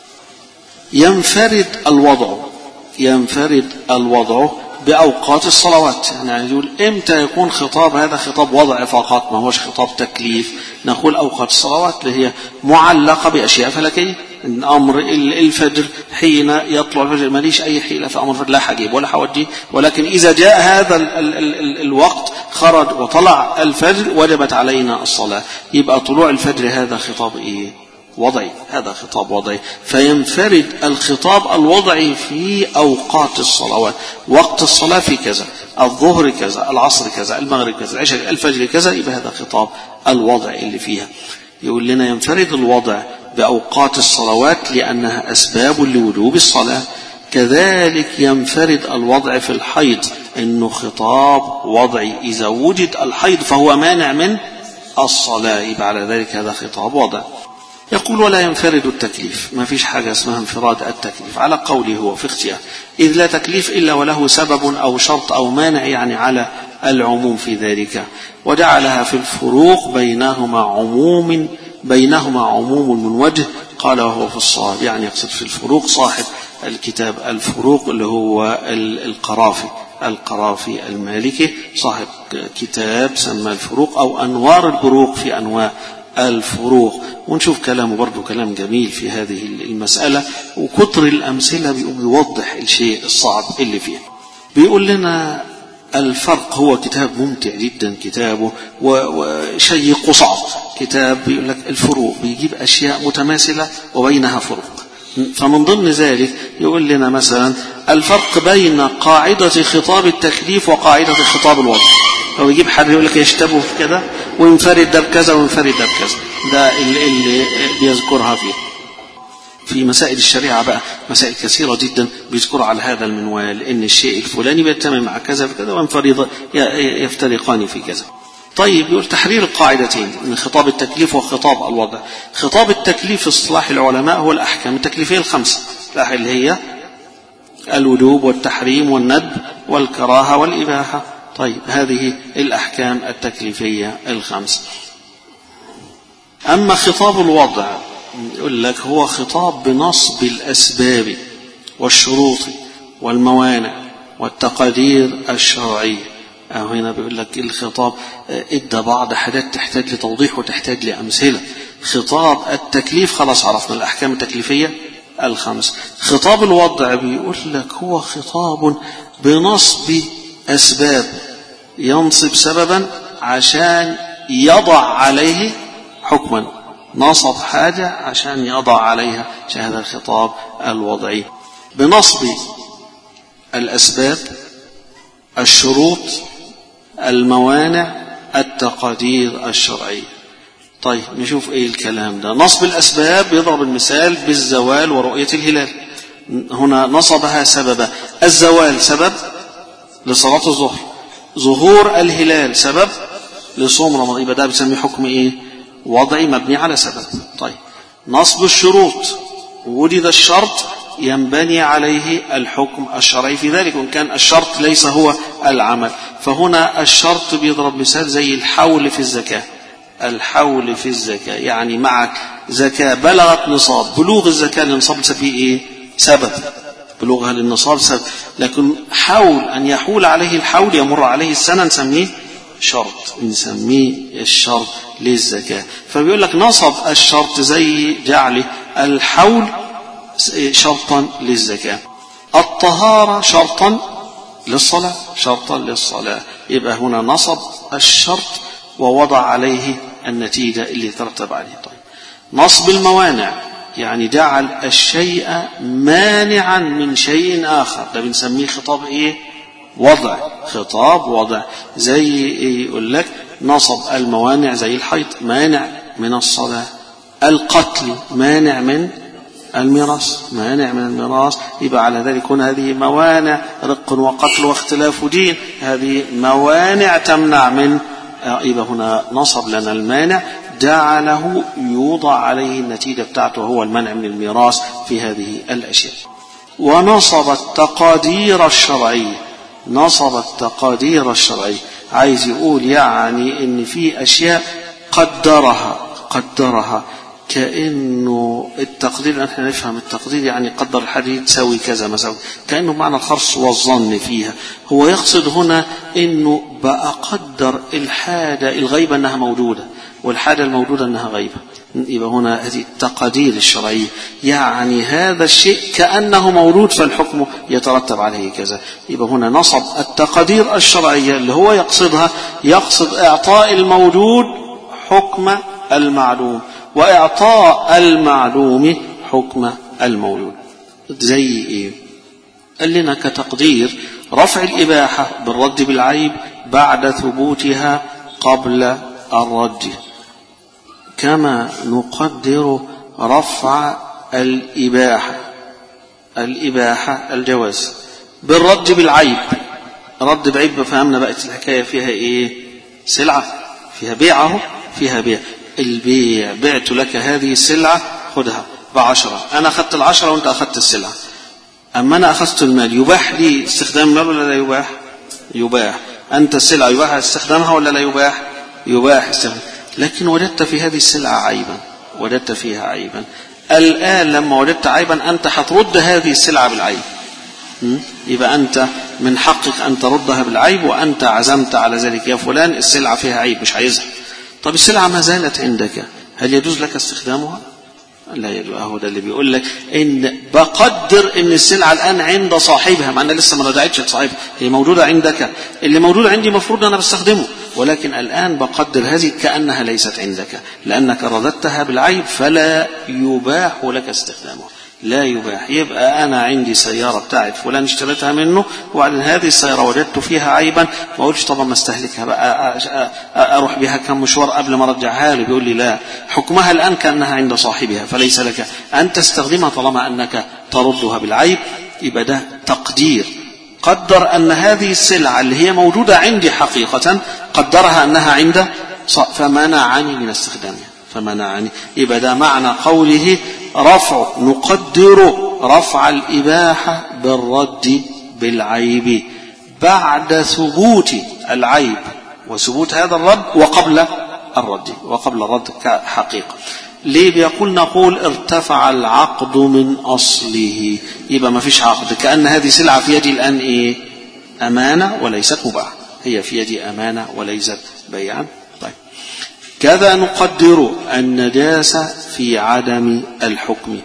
ينفرد الوضع، ينفرد الوضع بأوقات الصلوات. يعني يقول إمتى يكون خطاب هذا خطاب وضع فقط ما هوش خطاب تكليف؟ نقول أوقات الصلوات اللي هي معلقة بأشياء فلكية. أمر الفجر حين يطلع الفجر ماليش أي حيلة في أمر الفجر، لا حجيب ولا حودي، ولكن إذا جاء هذا ال ال ال الوقت خرج وطلع الفجر وجبت علينا الصلاة. يبقى طلوع الفجر هذا خطاب إيه؟ وضعي، هذا خطاب وضعي. فينفرد الخطاب الوضعي في أوقات الصلوات، وقت الصلاة في كذا، الظهر كذا، العصر كذا، المغرب كذا، العشاء، الفجر كذا، يبقى هذا خطاب الوضع اللي فيها. يقول لنا ينفرد الوضع بأوقات الصلوات لأنها أسباب لوجوب الصلاة. كذلك ينفرد الوضع في الحيض، إنه خطاب وضعي، إذا وجد الحيض فهو مانع من الصلاة، يبقى على ذلك هذا خطاب وضع. يقول ولا ينفرد التكليف، ما فيش حاجة اسمها انفراد التكليف على قوله هو في اختيار، إذ لا تكليف إلا وله سبب أو شرط أو مانع، يعني على العموم في ذلك. وجعلها في الفروق بينهما عموم بينهما عموم من وجه، قال وهو في الصواب، يعني يقصد في الفروق صاحب الكتاب الفروق اللي هو القرافي القرافي المالكي، صاحب كتاب سمى الفروق أو أنوار البروق في أنواع الفروق. ونشوف كلامه برضو كلام جميل في هذه المسألة، وكتر الأمثلة بيقوم يوضح الشيء الصعب اللي فيه. بيقول لنا الفرق، هو كتاب ممتع جدا كتابه وشيق وصعب، كتاب بيقول لك الفروق، بيجيب أشياء متماثلة وبينها فروق. فمن ضمن ذلك يقول لنا مثلا الفرق بين قاعدة خطاب التكليف وقاعدة خطاب الوضع. هو يجيب حد يقول لك يشتبه في كذا وينفرد ده بكذا وينفرد ده بكذا، ده اللي, اللي بيذكرها فيه. في مسائل الشريعة بقى مسائل كثيرة جدا بيذكرها على هذا المنوال، إن الشيء الفلاني بيتم مع كذا في كذا وينفرد يفترقان في كذا. طيب يقول تحرير القاعدتين من خطاب التكليف وخطاب الوضع. خطاب التكليف في اصطلاح العلماء هو الأحكام التكليفية الخمسة، اللي هي الوجوب والتحريم والندب والكراهة والإباحة. طيب هذه الأحكام التكليفية الخمسة. أما خطاب الوضع يقول لك هو خطاب بنصب الأسباب والشروط والموانع والتقادير الشرعية. أو هنا بيقول لك الخطاب إدى بعض حاجات تحتاج لتوضيح وتحتاج لأمثلة. خطاب التكليف خلاص عرفنا الأحكام التكليفية الخمس. خطاب الوضع بيقول لك هو خطاب بنصب أسباب، ينصب سببا عشان يضع عليه حكما، نصب حاجة عشان يضع عليها، هذا الخطاب الوضعي بنصب الأسباب الشروط الموانع التقادير الشرعية. طيب نشوف ايه الكلام ده. نصب الأسباب يضرب المثال بالزوال ورؤية الهلال، هنا نصبها سببا، الزوال سبب لصلاة الظهر، ظهور الهلال سبب لصوم رمضان، يبقى ده بيسميه حكم ايه؟ وضعي مبني على سبب. طيب نصب الشروط، وجد الشرط ينبني عليه الحكم الشرعي في ذلك، وإن كان الشرط ليس هو العمل. فهنا الشرط بيضرب مثال زي الحول في الزكاة، الحول في الزكاة يعني معك زكاة بلغت نصاب، بلوغ الزكاة للنصاب نسميه ايه؟ سبب، بلوغها للنصاب سبب، لكن حول أن يحول عليه الحول يمر عليه السنة نسميه شرط، نسميه الشرط للزكاة. فبيقول لك نصب الشرط زي جعله الحول شرطا للزكاة، الطهارة شرطا للصلاة، شرطا للصلاة. يبقى هنا نصب الشرط ووضع عليه النتيجة اللي ترتب عليه. طيب نصب الموانع يعني جعل الشيء مانعا من شيء آخر، ده بنسميه خطاب ايه؟ وضع. خطاب وضع. زي ايه؟ يقول لك نصب الموانع زي الحيض مانع من الصلاة، القتل مانع من الميراث، مانع من الميراث. يبقى على ذلك هنا هذه موانع رق وقتل واختلاف دين، هذه موانع تمنع من، يبقى هنا نصب لنا المانع جعله يوضع عليه النتيجة بتاعته هو المنع من الميراث في هذه الأشياء. ونصب التقادير الشرعية، نصب التقادير الشرعية عايز يقول يعني ان في أشياء قدرها قدرها كأنه التقدير، نحن نفهم التقدير يعني قدر الحديد تساوي كذا مثلا، كأنه معنى الخرص والظن فيها. هو يقصد هنا انه بقى قدر الحاجة الغيبة انها موجودة والحاجة الموجودة انها غيبة. يبقى هنا هذه التقادير الشرعية يعني هذا الشيء كأنه موجود فالحكم يترتب عليه كذا. يبقى هنا نصب التقادير الشرعية اللي هو يقصدها، يقصد إعطاء الموجود حكم المعلوم وإعطاء المعلوم حكم الموجود. زي إيه؟ قال لنا كتقدير رفع الإباحة بالرد بالعيب بعد ثبوتها قبل الرد، كما نقدر رفع الإباحة الإباحة الجواز بالرد بالعيب. رد بعيب فهمنا بقت الحكاية فيها إيه؟ سلعة فيها بيعه، فيها بيع. البيع بعت لك هذه السلعة خدها بعشرة، أنا أخذت العشرة وأنت أخذت السلعة، أما أنا أخذت المال يباح لي استخدام المال ولا لا يباح؟ يباح. أنت السلعة يباح استخدامها ولا لا يباح؟ يباح استخدام. لكن وجدت في هذه السلعة عيبا، وجدت فيها عيبا. الآن لما وجدت عيبا أنت هترد هذه السلعة بالعيب، يبقى أنت من حقك أن تردها بالعيب، وأنت عزمت على ذلك يا فلان السلعة فيها عيب مش عايزها. طب السلعة ما زالت عندك، هل يجوز لك استخدامها؟ لا يجوز. أهو ده اللي بيقول لك إن بقدر إن السلعة الآن عند صاحبها، مع أن لسه ما رجعتش لصاحبها، هي موجودة عندك، اللي موجود عندي مفروض أنا بستخدمه، ولكن الآن بقدر هذه كأنها ليست عندك لأنك رددتها بالعيب، فلا يباح لك استخدامها، لا يباح. يبقى أنا عندي سيارة بتاعت فلان اشتريتها منه، وبعدين هذه السيارة وجدت فيها عيبا، ما أقولش طبعا ما استهلكها بقى أروح بها كم مشوار قبل ما أرجعها له. بيقول لي لا، حكمها الآن كأنها عند صاحبها، فليس لك أن تستخدمها طالما أنك تردها بالعيب. يبقى ده تقدير، قدر أن هذه السلعة اللي هي موجودة عندي حقيقة قدرها أنها عند فمنعني من استخدامها، فمنعني. يبقى ده معنى قوله رفع، نقدر رفع الإباحة بالرد بالعيب بعد ثبوت العيب وثبوت هذا الرد وقبل الرد، وقبل الرد كحقيقة. ليه بيقول نقول ارتفع العقد من أصله؟ يبقى ما فيش عقد، كأن هذه سلعة في يدي الآن إيه؟ أمانة وليست مباحة، هي في يدي أمانة وليست بيعا. طيب كذا نقدر النجاسة في عدم الحكم،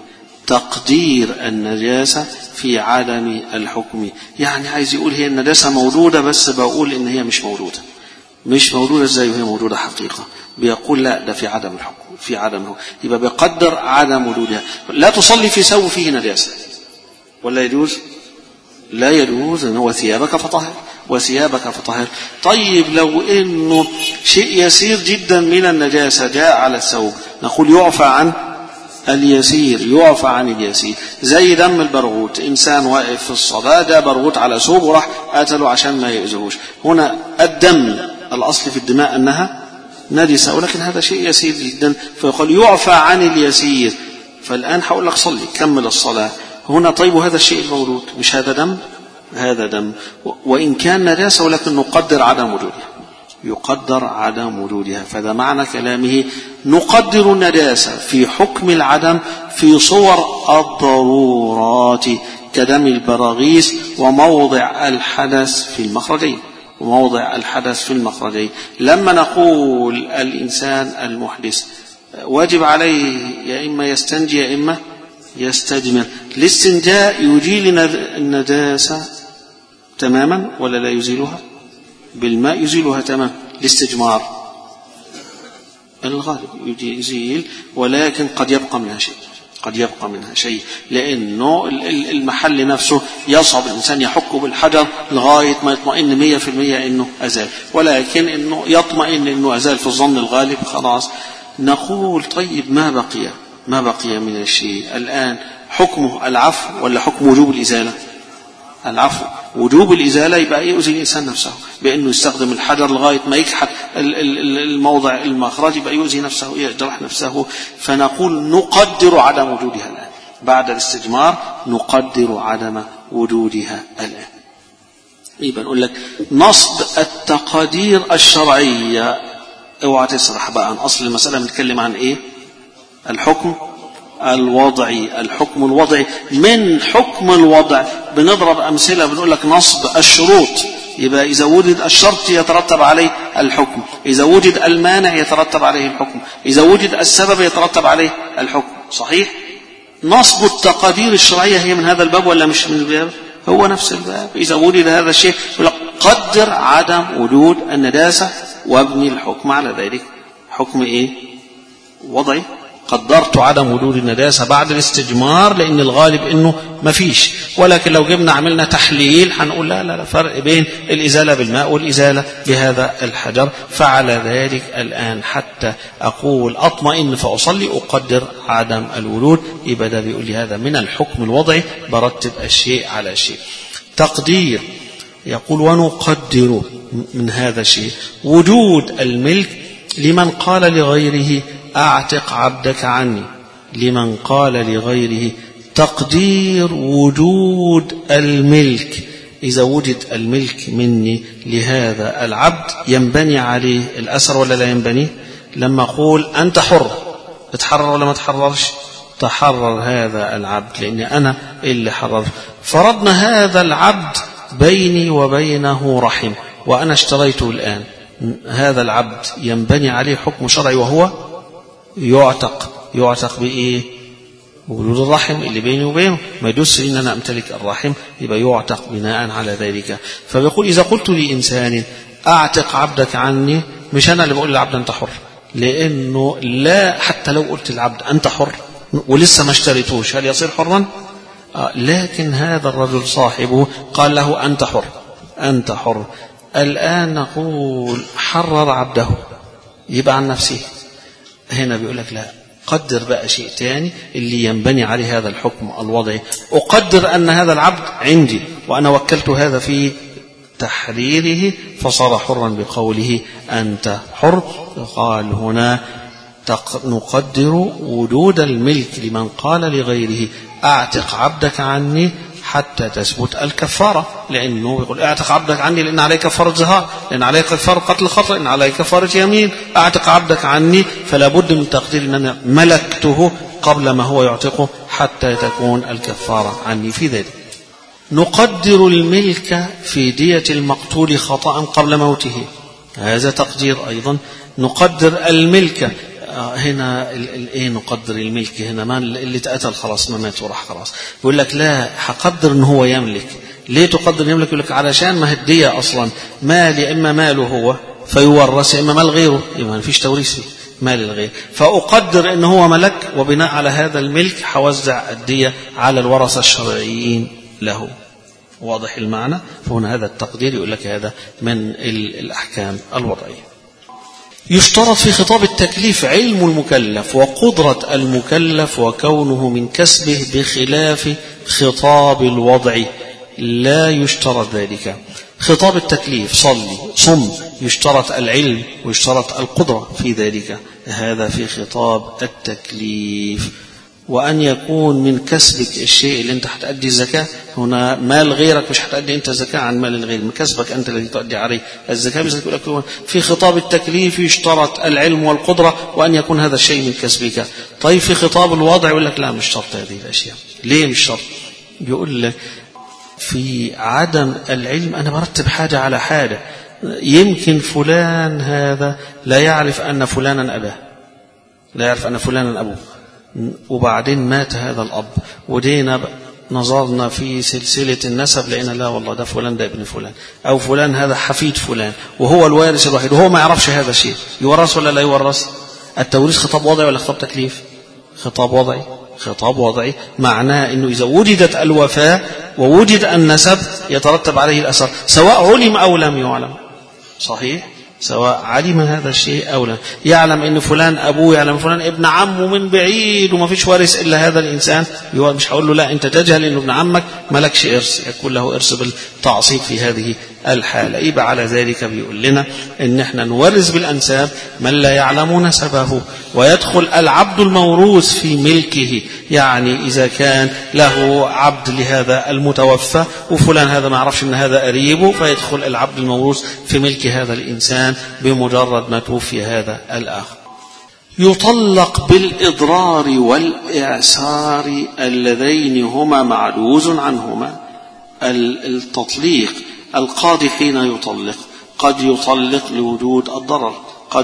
تقدير النجاسة في عدم الحكم يعني عايز يقول هي النجاسة موجودة بس بقول إن هي مش موجودة. مش موجودة ازاي وهي موجودة حقيقة؟ بيقول لا، ده في عدم الحكم، في عدم الحكم. يبقى بيقدر عدم وجودها. لا تصلي في ثوب فيه نجاسة ولا يجوز؟ لا يجوز، إن هو ثيابك فطهر وثيابك فطهر. طيب لو إنه شيء يسير جدا من النجاسة جاء على الثوب، نقول يعفى عن اليسير، يعفى عن اليسير. زي دم البرغوث، إنسان واقف في الصلاة جاء برغوث على ثوب وراح قتله عشان ما يؤذوش. هنا الدم الأصل في الدماء أنها نجسة، ولكن هذا شيء يسير جدا فيقول يعفى عن اليسير. فالآن هقول لك صلي كمل الصلاة هنا. طيب هذا الشيء الموجود مش هذا دم؟ هذا دم، وإن كان نجاسة ولكن نقدر عدم وجودها، يقدر عدم وجودها. فهذا معنى كلامه نقدر النجاسة في حكم العدم في صور الضرورات كدم البراغيث وموضع الحدث في المخرجين، وموضع الحدث في المخرجين. لما نقول الإنسان المحدث واجب عليه يا إما يستنجي يا إما يستجمر، الاستنجاء يزيل النجاسة تماما ولا لا يزيلها؟ بالماء يزيلها تماما. الاستجمار من الغالب يزيل، ولكن قد يبقى منها شيء، قد يبقى منها شيء، لأنه المحل نفسه يصعب الإنسان يحكه بالحجر لغاية ما يطمئن مية في المية إنه أزال، ولكن إنه يطمئن إنه أزال في الظن الغالب خلاص. نقول طيب ما بقي ما بقي من الشيء الآن حكمه العفو ولا حكم وجوب الإزالة؟ العفو. وجوب الإزالة يبقى يؤذي الإنسان نفسه بأنه يستخدم الحجر لغاية ما يكحت الموضع المخرج، يبقى يؤذي نفسه يجرح نفسه. فنقول نقدر عدم وجودها الآن بعد الاستجمار، نقدر عدم وجودها الآن. يبقى نقول لك نصب التقادير الشرعية. اوعى تسرح بقى عن أصل المسألة، بنتكلم عن إيه؟ الحكم الوضعي. الحكم الوضعي من حكم الوضع بنضرب أمثلة، بنقول لك نصب الشروط. يبقى إذا وجد الشرط يترتب عليه الحكم، إذا وجد المانع يترتب عليه الحكم، إذا وجد السبب يترتب عليه الحكم. صحيح؟ نصب التقادير الشرعية هي من هذا الباب ولا مش من الباب؟ هو نفس الباب. إذا وجد هذا الشيء قدر عدم وجود النداسة وابني الحكم على ذلك. حكم إيه؟ وضعي. قدرت عدم وجود النداسة بعد الاستجمار لأن الغالب إنه ما فيش، ولكن لو جبنا عملنا تحليل هنقول لا لا لا فرق بين الإزالة بالماء والإزالة بهذا الحجر. فعلى ذلك الآن حتى أقول أطمئن فأصلي أقدر عدم الوجود. يبقى ده بيقول لي هذا من الحكم الوضعي، برتب الشيء على شيء. تقدير يقول ونقدر من هذا الشيء وجود الملك لمن قال لغيره أعتق عبدك عني، لمن قال لغيره. تقدير وجود الملك، إذا وجد الملك مني لهذا العبد ينبني عليه الأثر ولا لا ينبني؟ لما أقول أنت حر، اتحرر ولا ما تحررش؟ تحرر هذا العبد لأن أنا اللي حرر. فرضنا هذا العبد بيني وبينه رحم وأنا اشتريته الآن، هذا العبد ينبني عليه حكم شرعي وهو يعتق. يعتق بإيه؟ وجود الرحم اللي بيني وبينه، ما يدوس إن أنا أمتلك الرحم، يبقى يعتق بناء على ذلك. فبيقول إذا قلت لإنسان أعتق عبدك عني، مش أنا اللي بقول للعبد أنت حر، لأنه لا، حتى لو قلت للعبد أنت حر ولسه ما اشتريتوش هل يصير حرا؟ آه لكن هذا الرجل صاحبه قال له أنت حر، أنت حر. الآن نقول حرر عبده، يبقى عن نفسه. هنا بيقول لك لا، قدر بقى شيء تاني اللي ينبني عليه هذا الحكم الوضعي. أقدر أن هذا العبد عندي وأنا وكلت هذا في تحريره فصار حرا بقوله أنت حر. قال هنا نقدر وجود الملك لمن قال لغيره أعتق عبدك عني حتى تثبت الكفارة، لأنه يقول أعتق عبدك عني لأن عليك كفارة زهار، لأن عليك كفارة قتل خطأ، لأن عليك كفارة يمين. أعتق عبدك عني، فلا بد من تقدير أن أنا ملكته قبل ما هو يعتقه حتى تكون الكفارة عني في ذلك. نقدر الملك في دية المقتول خطأ قبل موته، هذا تقدير أيضا. نقدر الملك هنا الايه، نقدر الملك هنا ما اللي اتقتل خلاص ما مات وراح خلاص. بيقول لك لا، هقدر ان هو يملك. ليه تقدر يملك؟ يقول لك علشان ما هديه اصلا مال، يا اما ماله هو فيورث، يا اما مال غيره، يبقى ما فيش توريث فيه مال الغير. فاقدر ان هو ملك، وبناء على هذا الملك هوزع الديه على الورثه الشرعيين له. واضح المعنى؟ فهنا هذا التقدير يقول لك هذا من الاحكام الوضعيه. يشترط في خطاب التكليف علم المكلف وقدرة المكلف وكونه من كسبه، بخلاف خطاب الوضع لا يشترط ذلك. خطاب التكليف صلي صم يشترط العلم ويشترط القدرة في ذلك، هذا في خطاب التكليف. وأن يكون من كسبك الشيء اللي أنت هتأدي الزكاة، هنا مال غيرك مش هتأدي أنت الزكاة عن مال الغير، من كسبك أنت الذي تؤدي عليه الزكاة. بس يقول لك في خطاب التكليف يشترط العلم والقدرة وأن يكون هذا الشيء من كسبك. طيب في خطاب الوضع يقول لك لا، مش شرط هذه الأشياء. ليه مش شرط؟ يقول لك في عدم العلم أنا برتب حاجة على حاجة، يمكن فلان هذا لا يعرف أن فلانا أباه، لا يعرف أن فلانا أبوه، وبعدين مات هذا الأب، ودينا نظرنا في سلسلة النسب لقينا لا والله ده فلان ده ابن فلان، أو فلان هذا حفيد فلان وهو الوارث الوحيد وهو ما يعرفش هذا الشيء، يورث ولا لا يورث؟ التوريث خطاب وضعي ولا خطاب تكليف؟ خطاب وضعي. خطاب وضعي معناه أنه إذا وجدت الوفاة ووجد النسب يترتب عليه الأثر سواء علم أو لم يعلم. صحيح؟ سواء علم هذا الشيء أو لا، يعلم أن فلان أبوه، يعلم فلان ابن عمه من بعيد وما فيش وارث إلا هذا الإنسان، مش هقول له لا أنت تجهل أنه ابن عمك ملكش إرث، يكون له إرث بالتعصيب في هذه الحالة. يبقى على ذلك بيقول لنا أن احنا نورث بالأنساب من لا يعلم نسبه، ويدخل العبد الموروث في ملكه، يعني إذا كان له عبد لهذا المتوفى وفلان هذا ما يعرفش أن هذا قريبه، فيدخل العبد الموروث في ملك هذا الإنسان بمجرد ما توفي هذا الآخر. يطلق بالإضرار والإعسار اللذين هما معجوز عنهما. التطليق القاضي حين يطلق قد يطلق لوجود الضرر، قد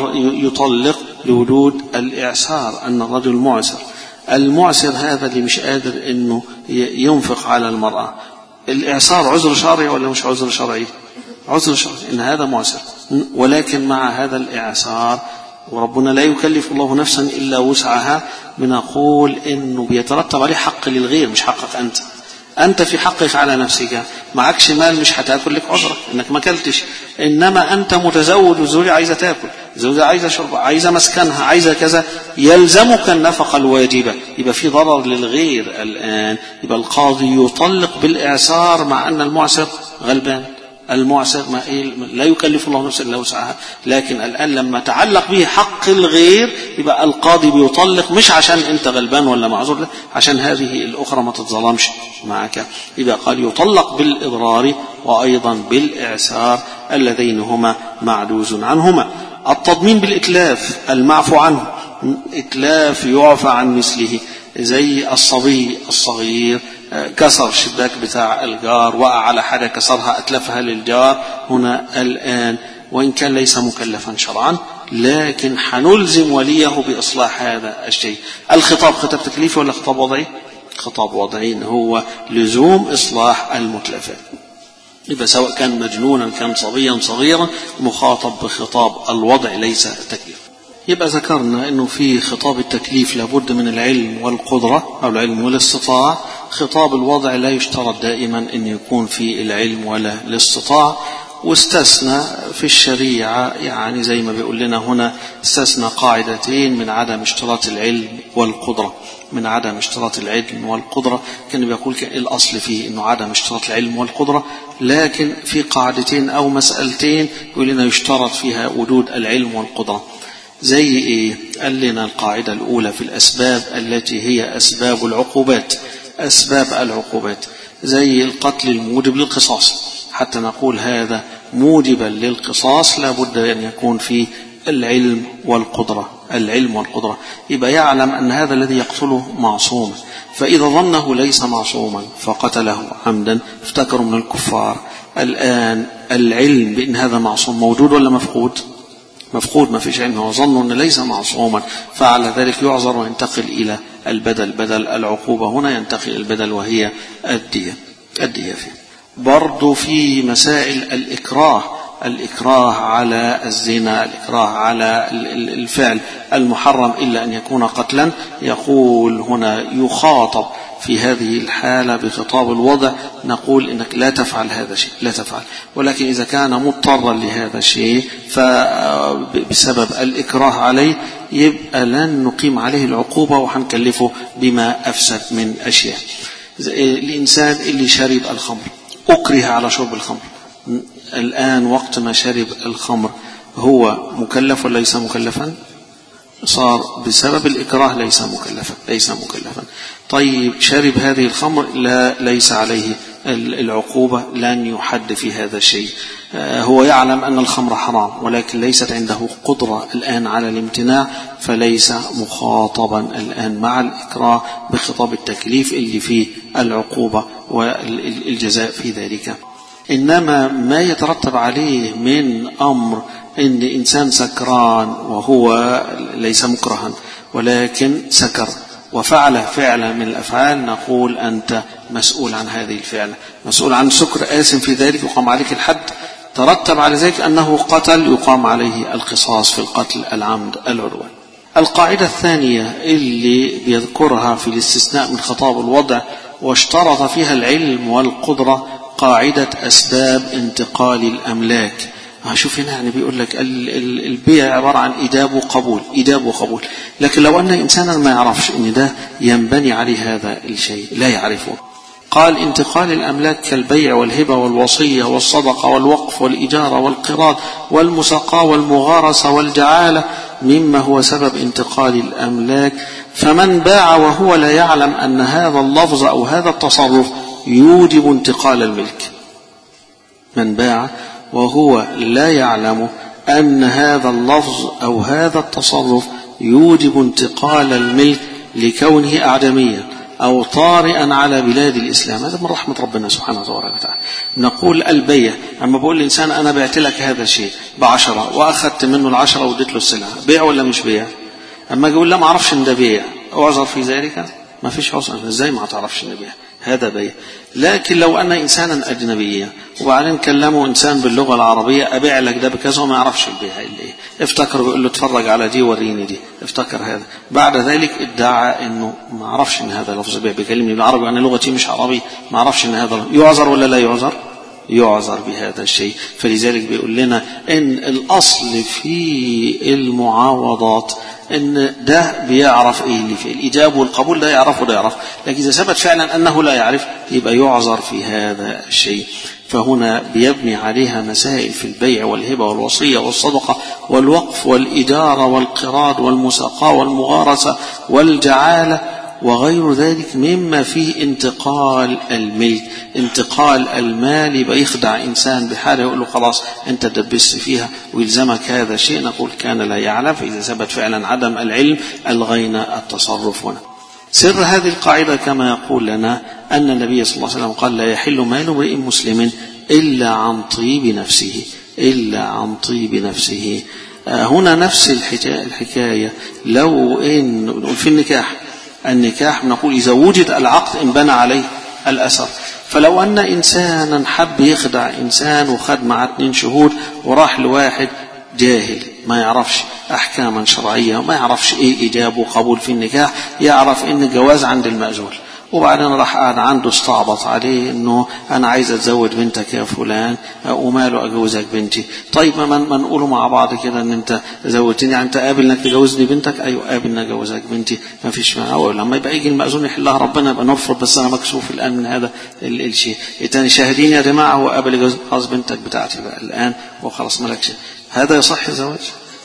يطلق لوجود الإعسار، أن الرجل معسر. المعسر هذا اللي مش قادر أنه ينفق على المرأة، الإعسار عذر شرعي ولا مش عذر شرعي؟ عذر شرعي، إن هذا معسر، ولكن مع هذا الإعسار وربنا لا يكلف الله نفسا إلا وسعها، بنقول إنه بيترتب عليه حق للغير مش حقك أنت. أنت في حقك على نفسك، معكش مال مش هتاكل، لك عذرك إنك ما كلتش، إنما أنت متزوج وزوجة عايزة تاكل، زوجة عايزة شرب، عايزة مسكنها، عايزة كذا، يلزمك النفقة الواجبة، يبقى في ضرر للغير الآن. يبقى القاضي يطلق بالإعسار مع أن المعسر غلبان. المعسر ما لا يكلف الله نفسا الا وسعها، لكن الآن لما تعلق به حق الغير يبقى القاضي بيطلق مش عشان انت غلبان ولا معذور، لا، عشان هذه الأخرى ما تتظلمش معك. يبقى قال يطلق بالإضرار وأيضا بالإعسار اللذين هما معجوز عنهما. التضمين بالإتلاف المعفو عنه، إتلاف يعفى عن مثله، زي الصبي الصغير كسر الشباك بتاع الجار، وقع على حاجة كسرها أتلفها للجار، هنا الآن وإن كان ليس مكلفا شرعا لكن حنلزم وليه بإصلاح هذا الشيء. الخطاب خطاب تكليفي ولا خطاب وضعي؟ خطاب وضعي، هو لزوم إصلاح المتلفات. إذا سواء كان مجنونا كان صبيا صغيرا مخاطب بخطاب الوضع ليس تكليف. يبقى ذكرنا أنه في خطاب التكليف لابد من العلم والقدرة أو العلم والاستطاعة. خطاب الوضع لا يشترط دائما أن يكون في العلم ولا الاستطاعة، واستثنى في الشريعة يعني زي ما بيقول لنا هنا استثنى قاعدتين من عدم اشتراط العلم والقدرة. من عدم اشتراط العلم والقدرة كان بيقول الأصل فيه أنه عدم اشتراط العلم والقدرة، لكن في قاعدتين أو مسألتين يقول لنا يشترط فيها وجود العلم والقدرة. زي إيه؟ قال لنا القاعدة الأولى في الأسباب التي هي أسباب العقوبات، أسباب العقوبات زي القتل الموجب للقصاص، حتى نقول هذا موجبا للقصاص لابد أن يكون فيه العلم والقدرة. العلم والقدرة يبقى يعلم أن هذا الذي يقتله معصوم، فإذا ظنه ليس معصوما فقتله عمدا افتكروا من الكفار. الآن العلم بأن هذا معصوم موجود ولا مفقود؟ مفقود، ما فيش علم، هو ظن أنه ليس معصوما، فعلى ذلك يعذر وينتقل إلى البدل، بدل العقوبة هنا ينتقل البدل وهي الدية. الدية فيه برضو في مسائل الإكراه، الإكراه على الزنا، الإكراه على الفعل المحرم إلا أن يكون قتلا. يقول هنا يخاطب في هذه الحالة بخطاب الوضع، نقول إنك لا تفعل هذا الشيء، لا تفعل، ولكن إذا كان مضطرا لهذا الشيء فبسبب الإكراه عليه يبقى لن نقيم عليه العقوبة وحنكلفه بما أفسد من أشياء. الإنسان اللي شرب الخمر أكره على شرب الخمر، الآن وقت ما شرب الخمر هو مكلف ولا ليس مكلفا؟ صار بسبب الإكراه ليس مكلفا، ليس مكلفا. طيب شرب هذه الخمر لا ليس عليه العقوبة، لن يحد في هذا الشيء. هو يعلم أن الخمر حرام ولكن ليست عنده قدرة الآن على الامتناع، فليس مخاطبا الآن مع الإكراه بخطاب التكليف اللي فيه العقوبة والجزاء في ذلك. إنما ما يترتب عليه من أمر إن إنسان سكران وهو ليس مكرها ولكن سكر وفعل فعلا من الأفعال، نقول أنت مسؤول عن هذه الفعل، مسؤول عن سكر، آثم في ذلك، يقام عليك الحد. ترتب على ذلك أنه قتل يقام عليه القصاص في القتل العمد العدوان. القاعدة الثانية اللي بيذكرها في الاستثناء من خطاب الوضع واشترط فيها العلم والقدرة قاعدة أسباب انتقال الأملاك. شوف هنا يعني بيقول لك البيع عبارة عن إيجاب وقبول، إيجاب وقبول، لكن لو أن إنسانا ما يعرفش إن ده ينبني عليه هذا الشيء، لا يعرفه، قال انتقال الأملاك كالبيع والهبة والوصية والصدقة والوقف والإجارة والقراض والمساقاة والمغارسة والجعالة مما هو سبب انتقال الأملاك. فمن باع وهو لا يعلم أن هذا اللفظ أو هذا التصرف يوجب انتقال الملك، من باع وهو لا يعلم أن هذا اللفظ أو هذا التصرف يوجب انتقال الملك لكونه أعجميا أو طارئا على بلاد الإسلام، هذا من رحمة ربنا سبحانه وتعالى. نقول البيع، أما بقول الإنسان أنا بعت لك هذا الشيء بعشرة وأخذت منه العشرة وديت له السلعة، بيع ولا مش بيع؟ أما يقول لا ما أعرفش إن ده بيع، أعذر في ذلك؟ ما فيش عذر. إزاي ما تعرفش إن ده بيع؟ هذا بيع. لكن لو أن إنسانا أجنبيا وبعدين كلمه إنسان باللغة العربية أبيع لك ده بكذا وما يعرفش البيع اللي إيه، افتكر بيقول له اتفرج على دي وريني دي، افتكر هذا، بعد ذلك ادعى إنه ما عرفش إن هذا لفظ بيع، بيكلمني بالعربي وأنا لغتي مش عربي، ما عرفش إن هذا يعذر ولا لا يعذر؟ يعذر بهذا الشيء. فلذلك بيقول لنا إن الأصل في المعاوضات إن ده بيعرف إيه اللي فيه الإجابة والقبول، ده يعرف وده يعرف، لكن إذا ثبت فعلا أنه لا يعرف يبقى يعذر في هذا الشيء. فهنا بيبني عليها مسائل في البيع والهبة والوصية والصدقة والوقف والإجارة والقراض والمساقاة والمغارسة والجعالة وغير ذلك مما فيه انتقال الملك، انتقال المال. يبقى يخدع إنسان بحاله يقول له خلاص أنت دبست فيها ويلزمك هذا الشيء، نقول كان لا يعلم، فإذا ثبت فعلا عدم العلم ألغينا التصرف هنا. سر هذه القاعدة كما يقول لنا أن النبي صلى الله عليه وسلم قال لا يحل مال امرئ مسلم إلا عن طيب نفسه، إلا عن طيب نفسه. هنا نفس الحكاية لو إن في النكاح، النكاح نقول إذا وجد العقد انبنى عليه الأثر. فلو أن إنسانا حب يخدع إنسان وخد مع اثنين شهود وراح لواحد جاهل ما يعرفش أحكاما شرعية وما يعرفش إيه إجابة وقبول في النكاح، يعرف إن الجواز عند المأذون، وبعدين راح قاعد عنده استعبط عليه انه انا عايز اتزوج بنتك يا فلان، وماله اجوزك بنتي. طيب ما ما نقوله مع بعض كده ان انت زوجتني، يعني انت قابل انك تجوزني بنتك؟ ايوه قابل ان اجوزك بنتي، ما فيش مانع. لما يبقى يجي المأذون يحلها ربنا يبقى نرفض، بس انا مكسوف الان من هذا الشيء. الثاني شاهدين يا جماعه هو قابل يجوز، خلاص بنتك بتاعتي بقى الان وخلاص مالكش. هذا يصح الزواج؟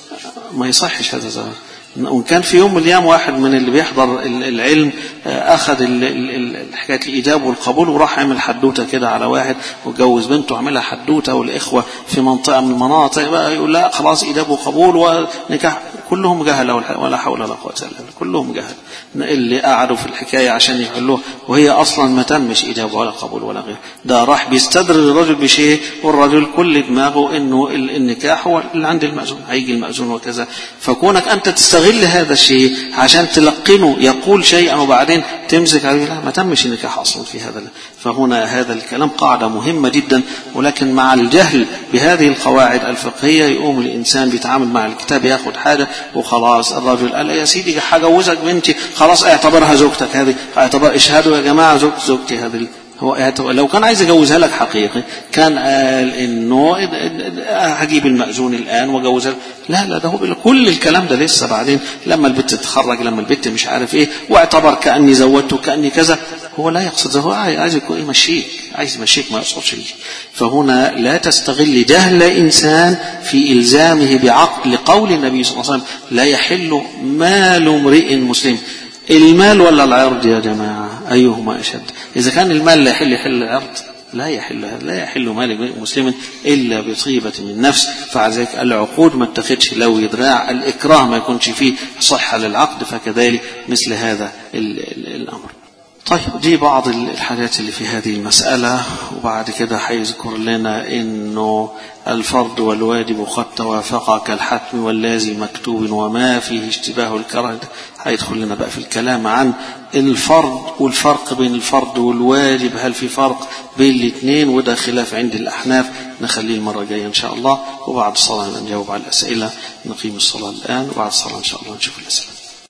ما يصحش هذا الزواج. وإن كان في يوم من الأيام واحد من اللي بيحضر العلم أخذ الحكاية الإجابة والقبول وراح عمل حدوتة كده على واحد وجوز بنته، عملها حدوتة، والإخوة في منطقة من المناطق بقى يقول لا خلاص إجابة وقبول ونكاح، كلهم جهل ولا حول ولا قوة إلا بالله، كلهم جهل اللي قعدوا في الحكاية عشان يحلوه، وهي أصلا ما تمش إجابة ولا قبول ولا غير. ده راح بيستدرج الرجل بشيء، والرجل كل دماغه إنه النكاح هو اللي عند المأذون، هيجي المأذون وكذا. فكونك أنت تستغل هذا الشيء عشان تلقنه يقول شيئا وبعدين تمسك عليه، لا ما تمش النكاح أصلا في هذا. فهنا هذا الكلام قاعدة مهمة جدا، ولكن مع الجهل بهذه القواعد الفقهية يقوم الإنسان بيتعامل مع الكتاب ياخد حاجة وخلاص. الرجل قال يا سيدي هجوزك بنتي، خلاص اعتبرها زوجتك هذه، اعتبر اشهدوا يا جماعة زوج زوجتي هذه. هو لو كان عايز يجوزها لك حقيقي كان قال انه هجيب المأذون الان وجوزها. لا لا، ده هو كل الكلام ده لسه بعدين لما البنت تتخرج، لما البنت مش عارف ايه، واعتبر كأني زوجته كأني كذا. هو لا يقصد، هو عايز يكون يمشيك، عايز يمشيك ما يقصدش. فهنا لا تستغل جهل انسان في الزامه بعقد، لقول النبي صلى الله عليه وسلم لا يحل مال امرئ مسلم. المال ولا العرض يا جماعة؟ أيهما أشد؟ إذا كان المال لا يحل يحل العرض، لا يحل لا يحل مال مسلم إلا بطيبة من نفس. فعلى العقود ما اتخذش لو يدراع، الإكراه ما يكونش فيه صحة للعقد، فكذلك مثل هذا الأمر. طيب دي بعض الحاجات اللي في هذه المسألة. وبعد كده هيذكر لنا إنه الفرض والواجب قد توافقا كالحتم واللازم مكتوب وما فيه اشتباه الكره. هيدخل لنا بقى في الكلام عن الفرض والفرق بين الفرض والواجب، هل في فرق بين الاثنين؟ وده خلاف عند الأحناف، نخليه المرة الجاية إن شاء الله. وبعد الصلاة نجاوب على الأسئلة. نقيم الصلاة الآن وبعد الصلاة إن شاء الله نشوف الأسئلة.